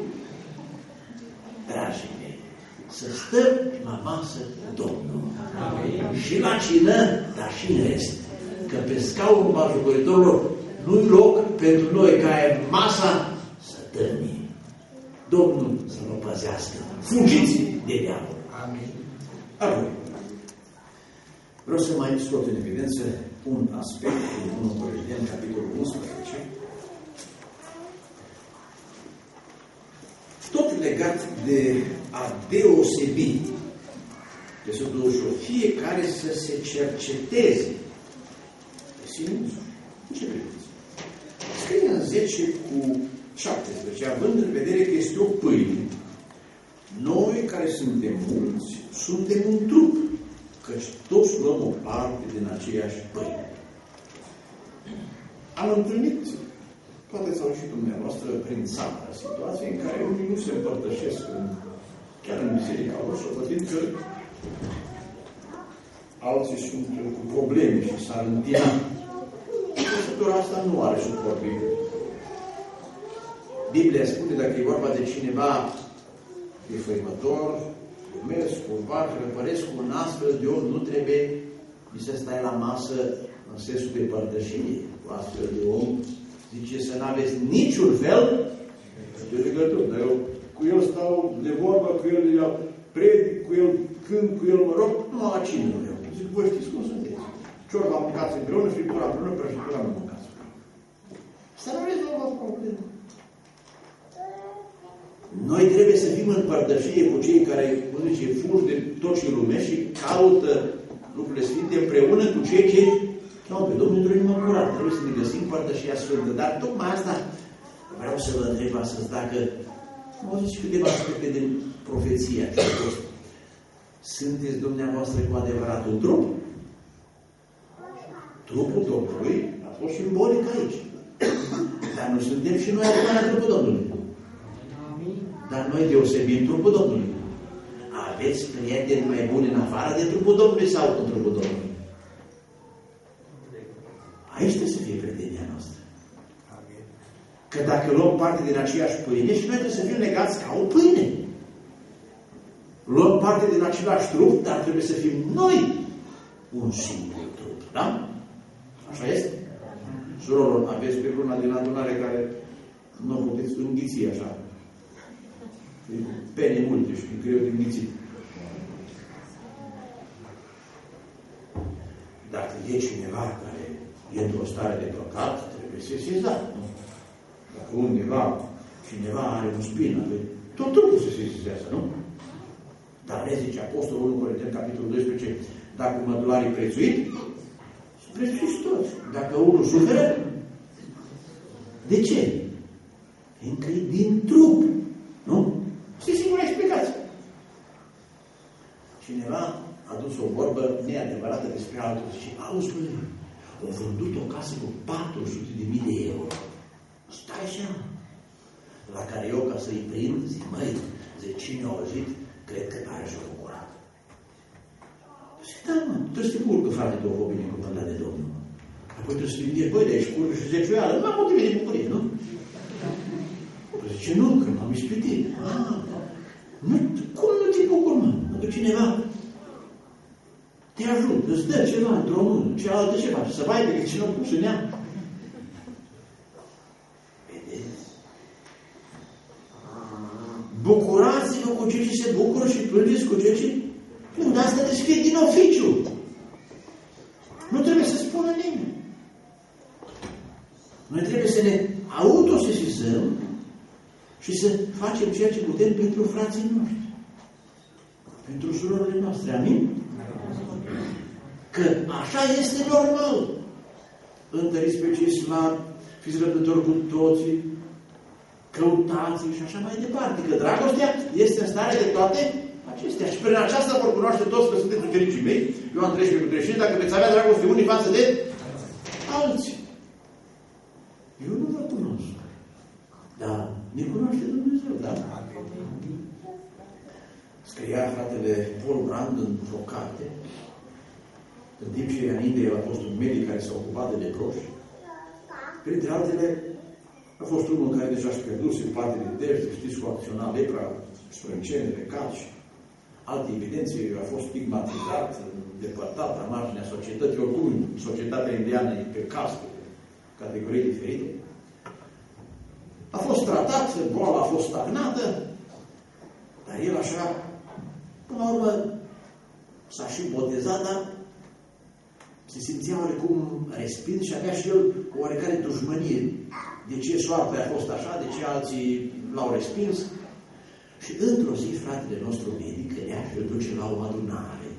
Dragii mei, să stăm la masă cu Domnul. Amin. Și la cină, dar și în rest. Că pe scaunul bajucăritorilor nu-i loc pentru noi ca e masa să tărnim. Domnul să vă păzească. Fugiți de diavol. Amin. Apoi, vreau să mai scot în evidență un aspect din întâi Corinteni, capitolul unsprezece. legat de a deosebi pe Sfântul Duhul, fiecare să se cerceteze pe sine însuși. Ce vedeți? Scrie în zece cu șaptesprezece, având în vedere că este o pâine, noi care suntem mulți, suntem un trup, căci toți luăm o parte din aceeași pâine. Am întâlnit, poate s-au și dumneavoastră, prin țară, situații în care unii nu se împărtășesc în, chiar în biserica lor, socotind că alții sunt cu probleme și s-ar întina. Procedura asta nu are suport biblic. Biblia spune, dacă e vorba de cineva defăimător, glumesc, curvar, răpăresc, cu un astfel de om nu trebuie nici să stai la masă în sensul de părtășie. Cu astfel de om zice să n-aveți niciun fel de legătură. Dar eu cu el stau de vorbă, cu el eu predic, cu el cânt, cu el mă rog, nu la cine nu eu. Zic, voi știți cum sunteți. Ciorba mâncați împreună, friptura împreună, prăjitura nu mâncați împreună. Să nu rezolvă problema. Noi trebuie să fim în părtășie cu cei care, cum zice, fugi de tot și lume și caută lucrurile sfinte împreună cu cei ce cheamă pe Domnul într-o inimă curată. Trebuie să ne găsim părtășia sfântă. Dar tocmai asta vreau să vă întreb astăzi, dacă nu au zis câteva aspecte din profeția ce a fost. Sunteți dumneavoastră cu adevărat un trup? Trupul Domnului a fost simbolic aici. Dar nu suntem și noi adevărat trupul Domnului. Dar noi deosebim trupul Domnului. Aveți prieteni mai buni în afară de trupul Domnului sau în trupul Domnului? Aici trebuie să fie prietenia noastră. Că dacă luăm parte din aceeași pâine, și noi trebuie să fim legați ca o pâine. Luăm parte din același trup, dar trebuie să fim noi un singur trup. Da? Așa este? Surorilor, aveți pe una din adunare care nu o puteți înghiți așa. Pene multe și greu de înghițit. Dacă e cineva care e într-o stare de păcat, trebuie sesizat. Nu? Dacă undeva cineva are un spin, tot trupul se sesizează, nu? Dar ne zice Apostolul unu Corinteni, capitolul doisprezece, dacă un mădular e prețuit, sunt prețuiți toți. Dacă unul suferă, de ce? Fiindcă e din trup, nu? Este singura explicație. Cineva a dus o vorbă neadevărată despre altul și auzi, au vândut o casă cu patru sute de mii de euro. Stai seama. La care eu, ca să-i prind, zic, măi, zic, cine a auzit, cred că are și-o bucurat. Zic, da, mă, tu să te bucur că frate tău a binecuvântat de Domnul. Apoi tu să te gândești, băi, de aici curgă și zecioială, nu am motive de bucurie, nu? Păi zice, nu, că m-am ispitit. Ah, nu, cum nu te bucur, mă? Dacă cineva te ajută, îți dă ceva într-o mână, cealaltă ce face? Să vai pe cine o pus în ea? Vedeți? Bucurați-vă cu cei ce se bucură și plângeți cu cei ce... Nu, dar asta trebuie să fie din oficiu. Nu trebuie să spună nimeni. Noi trebuie să ne autosesizăm și să facem ceea ce putem pentru frații noștri. Pentru surorile noastre. Amin? Că așa este normal. Întăriți pe cei slabi, fiți răbdători cu toții, căutați-i și așa mai departe. Că dragostea este în stare de toate acestea. Și prin aceasta vor cunoaște toți că sunteți fericii mei. Ioan treisprezece cu treizeci și cinci, dacă veți avea dragoste unii față de alții. Eu nu vă cunosc. Dar ne cunoaște Dumnezeu, da? Scria fratele Paul Brand într-o carte, în timp ce în India el a fost un medic care s-a ocupat de leproși. Printre altele, a fost unul care deja și pierduse parte de dește, știți, cu acționa lepra, sprâncene, recaci, alte evidențe, a fost stigmatizat, depărtat la marginea societății, oricum societatea indiană e pe caste, categorii diferite. A fost tratat, boala a fost stagnată, dar el așa, până la urmă, s-a și botezat, dar se simțea oarecum respins și avea și el o oarecare dușmănie. De ce soarta a fost așa, de ce alții l-au respins? Și într-o zi, fratele nostru medic ea și îl duce la o adunare.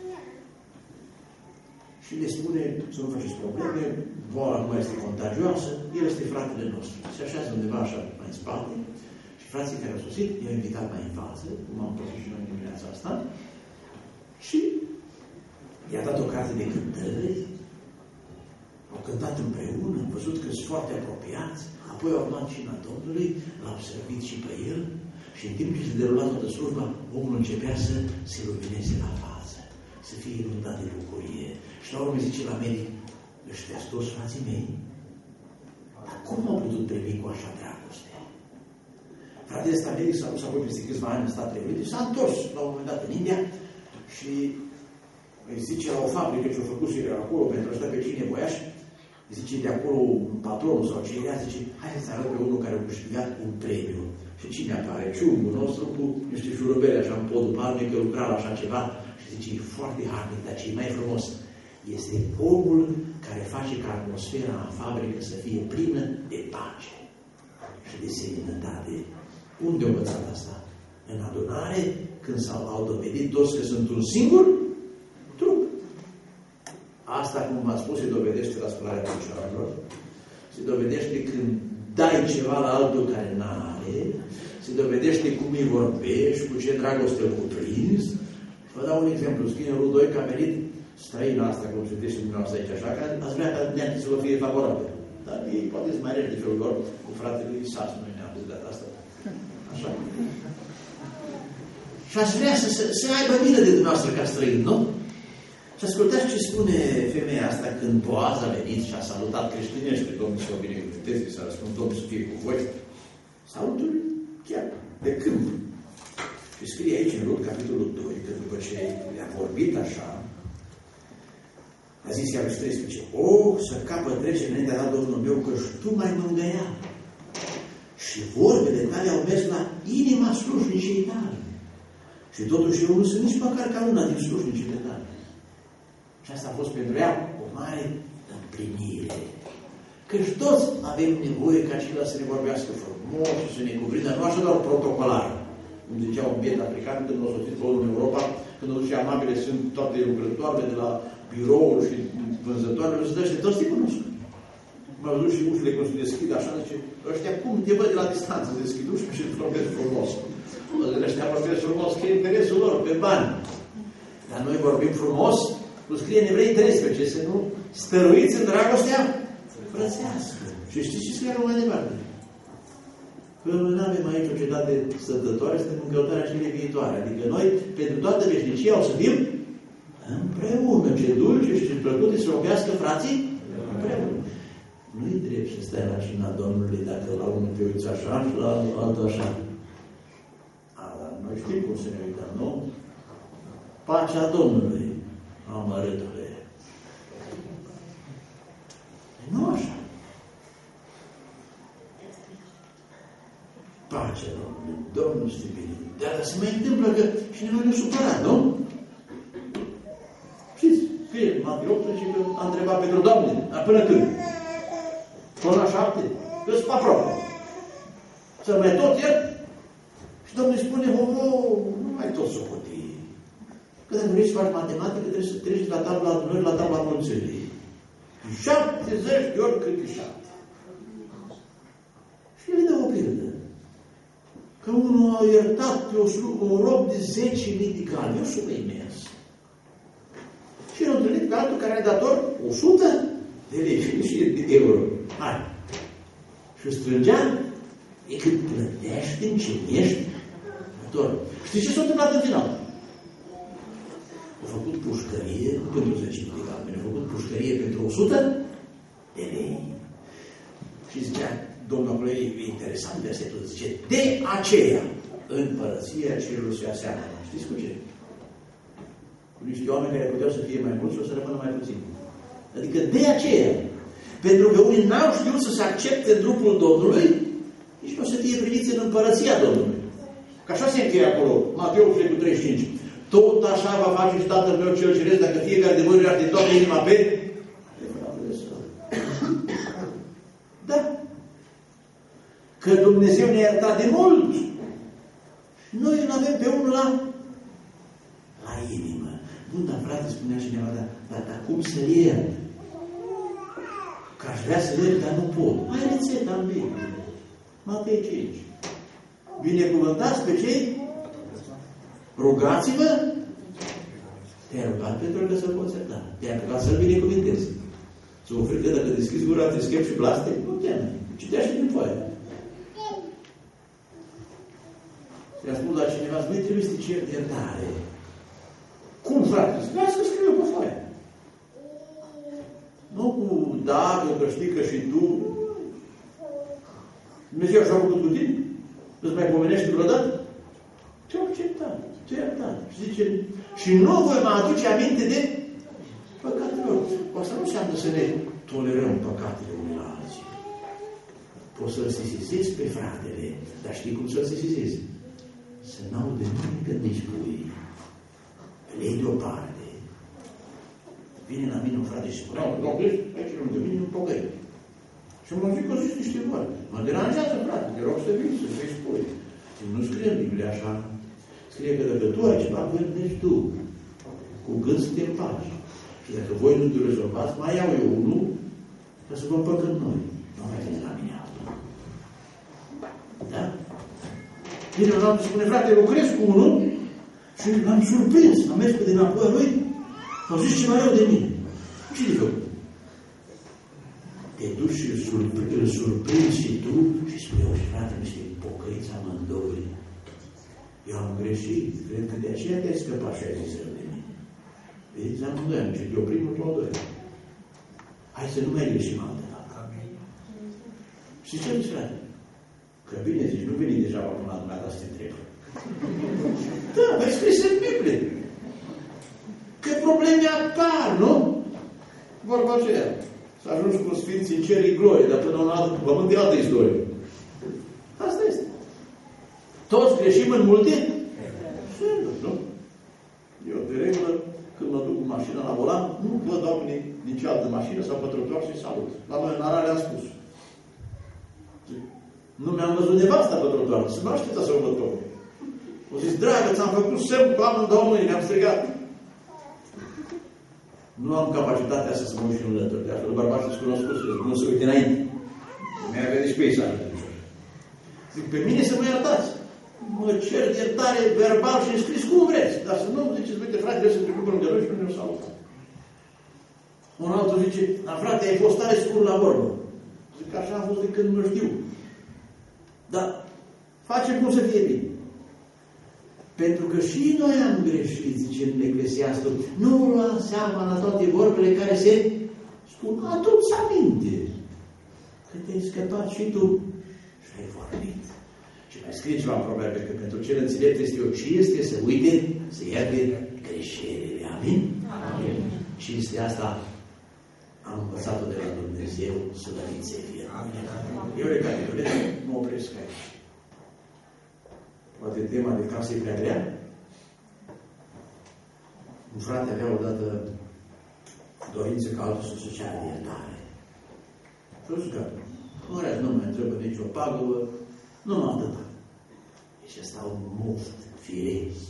Și le spune să nu faceți probleme, boala nu mai este contagioasă, el este fratele nostru. Se așează undeva așa mai în spate și frații care au sosit i-au invitat mai în față, cum am păsit și noi în dimineața asta, și i-a dat o carte de cântări, au cântat împreună, am văzut că sunt foarte apropiați, apoi au urmat cina Domnului, l-au servit și pe el și în timp ce se derula toată slujba, omul începea să se lumineze la față, să fie inundat de bucurie. Și la urmă zice la medic, ăștia sunt toți frații mei? Dar cum au putut primi cu așa dragoste? Fratele ăsta medic s-a dus apoi peste câțiva ani în Statele Unite și s-a întors la un moment dat în India și îi zice la o fabrică ce-o făcut și acolo pentru a sta pe cine voiași, zice de acolo un patron sau ce era, zice, hai să arăt pe unul care a câștigat un premiu. Și cine apare? Ciungul nostru cu niște șurubele așa în podul palmei, că lucra la așa ceva. Și zice, e foarte harnic, dar ce e mai frumos este omul care face ca atmosfera în fabrică să fie plină de pace și de seninătate. Unde au învățat asta? În adunare, când s-au au dovedit toți că sunt un singur trup. Asta, cum v-am spus, se dovedește la spălarea picioarelor, se dovedește când dai ceva la altul care n-are, se dovedește cum îi vorbești, cu ce dragoste îl cuprinzi. Vă dau un exemplu. Scrie în doi că a venit străina asta, cum se vedește dumneavoastră aici, așa, că ați vrea ca neamții să vă fie favorabil. Dar ei poate să mai regi de felul lor cu fratele lui Sas, noi ne-am zis de data asta. Așa. Și ați vrea să, să, să aibă milă de dumneavoastră ca străin, nu? Și ascultați ce spune femeia asta când Boaz a venit și a salutat creștinește, Domnul să o binecuvânteze, să răspund, Domnul să fie cu voi. Salutul chiar de câmp. Și scrie aici în Rut, capitolul doi, că după ce le-a vorbit așa, a zis iar și treisprezece, o, să capă trece înaintea ta, Domnul meu, că și tu mai mângâia. Și vorbele tale au mers la inima slujnicii tale. Și totuși eu nu sunt nici măcar ca una din slujnicile tale. Și asta a fost pentru ea o mare împlinire. Căci toți avem nevoie ca acela să ne vorbească frumos și să ne cuprindă, nu așa doar protocolar. Cum zicea un biet african când o sosit pe în Europa, când o zicea amabile sunt toate lucrătoarele de la biroul și vânzătoarele, și ăștia toți te cunosc. M-a văzut și ușile cum se deschid, așa, zice, ăștia cum te văd de la distanță, se deschid ușile și îți vorbesc frumos. Ăștia vorbesc frumos, că e interesul lor, pe bani. Dar noi vorbim frumos, nu scrie în Evrei treisprezece, să nu stăruiți în dragostea frățească. Și știți ce scrie mai departe? Că noi nu avem aici o cetate stătătoare, suntem în căutarea celei viitoare. Adică noi, pentru toată veșnicia, o să fim împreună. Ce dulce și ce plăcut să locuiască frații împreună. Nu-i drept să stai la cina Domnului dacă la unul te uiți așa și la altul așa. A, dar noi știm cum să ne uităm, nu? Pacea Domnului, amărâtule. Nu așa. Pacea Domnului, Domnul să te binecuvânteze. Dar se mai întâmplă că cineva ne-a supărat, nu? Știți, scrie Matei optsprezece că a întrebat pentru Doamne, dar până când? Până la șapte? Că-s aproape. Să mai tot el? Și Domnul îi spune, oh, nu mai tot socoti. Că dacă vrei să faci matematică, trebuie să treci la tabla adunării, la tabla mulțimii. șaptezeci de ori cât e șapte. Și el îi dă o pildă. Că unul a iertat pe o, o rob de zece mii de cali, o sumă imensă. Și el a întâlnit pe altul care are dator o sută de lei și de euro. Hai. Și strângea, e când plătești, încenești, dator. Știi ce s-a întâmplat în final? A făcut pușcărie, nu pentru zece mii de cali, a făcut pușcărie pentru o sută de lei. Și zicea, Domnul acolo e interesant versetul, zice, de aceea împărăția cerului se aseamănă. Știți cu ce? Cu niște oameni care puteau să fie mai mulți și o să rămână mai puțini. Adică de aceea. Pentru că unii n-au știut să se accepte trupul Domnului, nici nu o să fie primiți în împărăția Domnului. Că așa se încheie acolo, Matei optsprezece cu treizeci și cinci. Tot așa va face și Tatăl meu cel ceresc, dacă fiecare de voi ar de toată inima pe... Da. Că Dumnezeu ne-a iertat de mult. Noi îl avem pe unul la, la inimă. Bun, dar frate, spunea cineva, dar, dar, dar cum să-l iert? Că aș vrea să-l iert, dar nu pot. Ai rețeta în Biblie. Matei cinci. Binecuvântați pe cei, rugați-vă, te-ai rugat pentru că să-l poți ierta. Te-ai rugat să-l binecuvintezi. Ți-o frică dacă deschizi gura, te schep și blaste? Nu te-am. Citește din foaie. I-a spus la cineva, băi, trebuie să te ceri iertare. Cum, frate? Lasă că scriu pe foaie. Nu cu dacă, că știi că și tu. Dumnezeu așa a făcut cu tine? Îți mai pomenești vreodată? Te-a acceptat, te-a iertat. Și zice, și nu voi mă aduce aminte de păcatele lor. Asta nu înseamnă să ne tolerăm păcatele unii la alții. Poți să-l sesizezi pe fratele, dar știi cum să-l sesizezi? Să n-aude nimic când îi spui. Îl iei deoparte. Vine la mine un frate și spune, nu, vezi, aici lângă mine un pocăit. Și mă zic că zic niște vorbe. Mă deranjează, frate, te rog să vii, să-i spui. Nu scrie în Biblie așa. Scrie că dacă tu ai ceva, vârnești tu. Cu gând să te împaci. Și dacă voi nu te rezolvați, mai iau eu unul, ca să vă împăcăm noi. Nu mai vine la mine altul. Da? Vine un altul și spune, frate, lucrez cu unul și l-am surprins. Am mers pe dinapoi lui, au zis ceva rău de mine. Ce de făcut? Te duci și îl surprinzi, surprinzi și tu și spui, o, și frate, niște pocăiți amândoi. Eu am greșit, cred că de aceea te-ai scăpat și ai zis rău de mine. Vedeți, amândoi am greșit, eu primul, tu al doilea. Hai să nu mai greșim altă dată. Și ce zici, frate? Că bine zici, nu veni deja până la dumneata să te întrebă. Da, mai scris în Biblie. Că probleme apar, nu? Vorba aceea. S-a ajuns cu Sfinții în cer în glorie, dar până la altă pământ e altă istorie. Asta este. Toți greșim în multe feluri, nu? Eu, de regulă, când mă duc cu mașina la volan, nu văd oamenii din cealaltă mașină sau pe trotuar și salut. La noi în Arale am spus. Nu mi-am văzut nevasta pe trotuar. Să mă aștepta să o văd pe o zis, dragă, ți-am făcut semn cu amândouă mâini, am strigat. Nu am capacitatea asta să mă uit și în lături. De altfel, bărbatul îți cunoscut, nu se uite înainte. Mi-a venit și peisajul. Zic, pe mine să mă iertați. Mă cer de iertare verbal și scris cum vreți. Dar să nu ziceți, uite, frate, vreau să trecut pe lângă lui și nu ne-o salut. Un altul zice, dar frate, ai fost tare scurt la vorbă. Zic, așa am fost de când nu știu. Dar facem cum să fie bine. Pentru că și noi am greșit, zice în Eclesiastul, nu lua seama la toate vorbele care se spun, adu-ți aminte că te-ai scăpat și tu și ai vorbit. Și mai scrie ceva în Proverbe, că pentru cel înțelept este o cinste să uite, să ierte greșelile. Amin? Amin. Cinstea asta am învățat-o de la Dumnezeu, să lăriți să fie. Eu recapitulez, mă opresc aici. Poate tema de casă e prea grea. Un frate avea odată dorință ca altul să se ceară de iertare. Și o zis, nu vrea, nu mai întrebă nicio pagubă, nu mă atâta. Deci ăsta un muft firesc.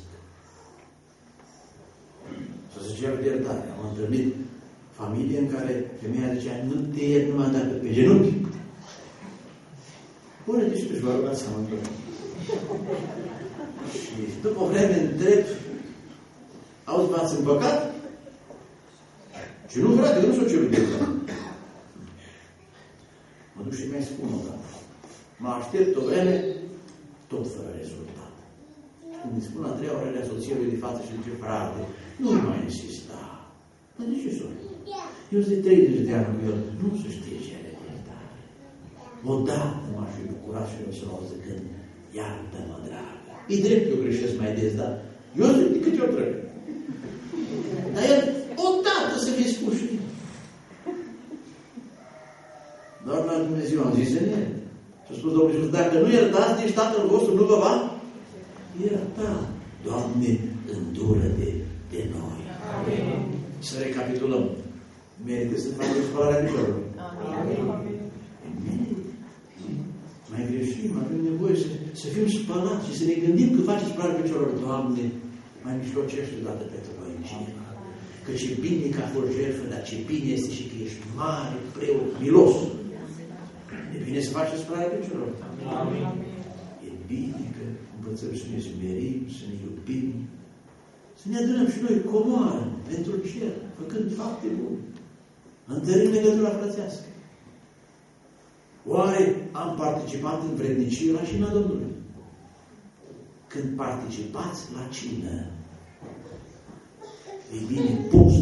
Să se ceară de iertare. Am întâlnit familie în care femeia zicea, nu te iert numai dacă pe genunchi. Pune-te și pe-și vă rugați să mă întâlnit. Și după o vreme întreb, auzi, v-ați împăcat? Și nu, frate, că nu s-o cerut de iertare. Mă duc și mi-ai spun o dată. Mă aștept o vreme, tot fără rezultat. Când îmi spun a treia oră de soției de față și zice, frate, nu mai insista. Dar de ce sunt? Eu sunt de treizeci de ani cu el, nu se știe ce are de iertare. Odată m-aș fi bucurat și eu să-l auză când, iartă-mă, dragă. E drept că eu greșesc mai des, dar eu zic de câte ori trec. Dar el, odată să fie spus și doar la Dumnezeu am zis în el. Și a spus Domnul Iisus, dacă nu iertați, nici Tatăl vostru nu vă va ierta. Doamne, îndură de, de noi. Amin. Să recapitulăm. Merită să facem spălarea piciorului. Amin. Mai greșim, avem nevoie să, să fim spălați și să ne gândim că face spălarea picioarelor, Doamne, mai mijlocește odată pentru noi în cer. Că ce bine că a fost jertfă, dar ce bine este și că ești mare, preot, milos. E bine să facem spălarea picioarelor. E bine că învățăm să ne smerim, să ne iubim, să ne adunăm și noi comoară pentru cer, făcând fapte bune. Întărim legătura frățească. Oare am participat în vrednicie la cina Domnului? Când participați la cină, e bine post,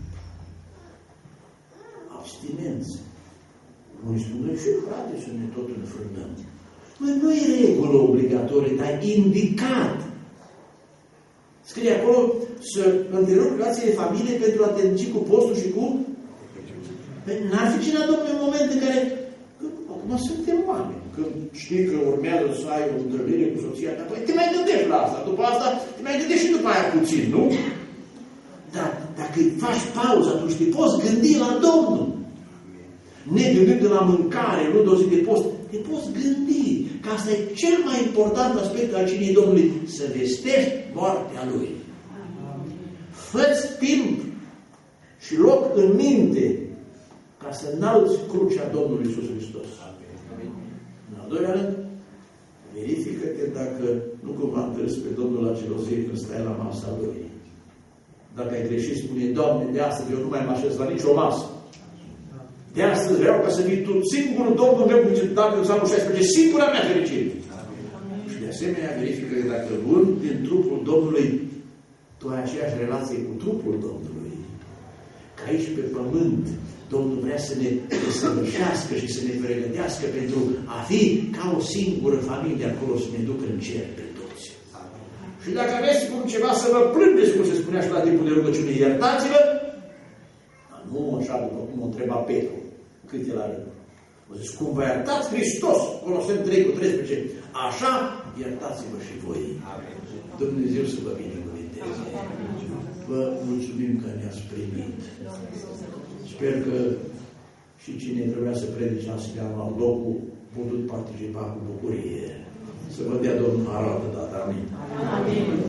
abstinență. Unii spun, și frate, să ne tot înfrânăm. Măi, nu e regulă obligatorie, dar indicat. Scrie acolo să întrerup relațiile de familie pentru a te înci cu postul și cu... N-ar fi cina Domnului în moment în care... Acum suntem oameni. Când știi că urmează să ai o întâlnire cu soția ta, păi te mai gândești la asta. După asta te mai gândești și după aia puțin, nu? Dar dacă îi faci pauză, atunci te poți gândi la Domnul. Ne gândind de la mâncare, nu de o zi de post, te poți gândi că asta e cel mai important aspect al cinei Domnului, să vestești moartea Lui. Fă-ți timp și loc în minte ca să înalți crucea Domnului Iisus Hristos. În al doilea rând, verifică-te dacă nu cumva întâlți pe Domnul la gelozie când stai la masa Lui. Dacă ai greșit, spune, Doamne, de astăzi eu nu mai mă așez la nicio masă. De astăzi vreau ca să fii Tu singurul Domnul meu, cum citat în Psalmul șaisprezece, singura mea fericire. Și de asemenea, verifică că dacă luând din trupul Domnului, tu ai aceeași relație cu trupul Domnului. Că aici pe pământ, Domnul vrea să ne desăvârșească și să ne pregătească pentru a fi ca o singură familie acolo, să ne ducă în cer pe toți. Și dacă aveți cum ceva să vă plângeți, cum se spunea și la timpul de rugăciune, iertați-vă, nu așa după cum o întreba Petru, cât e la rând. O zis, cum vă iertați Hristos, Coloseni trei cu treisprezece, așa iertați-vă și voi. Amin. Dumnezeu să vă binecuvânteze. Vă mulțumim că ne-ați primit. Sper că și cine trebuia să predice astea la locul putut participa cu bucurie. Să vă dea Domnul harată data. Amin. Amin.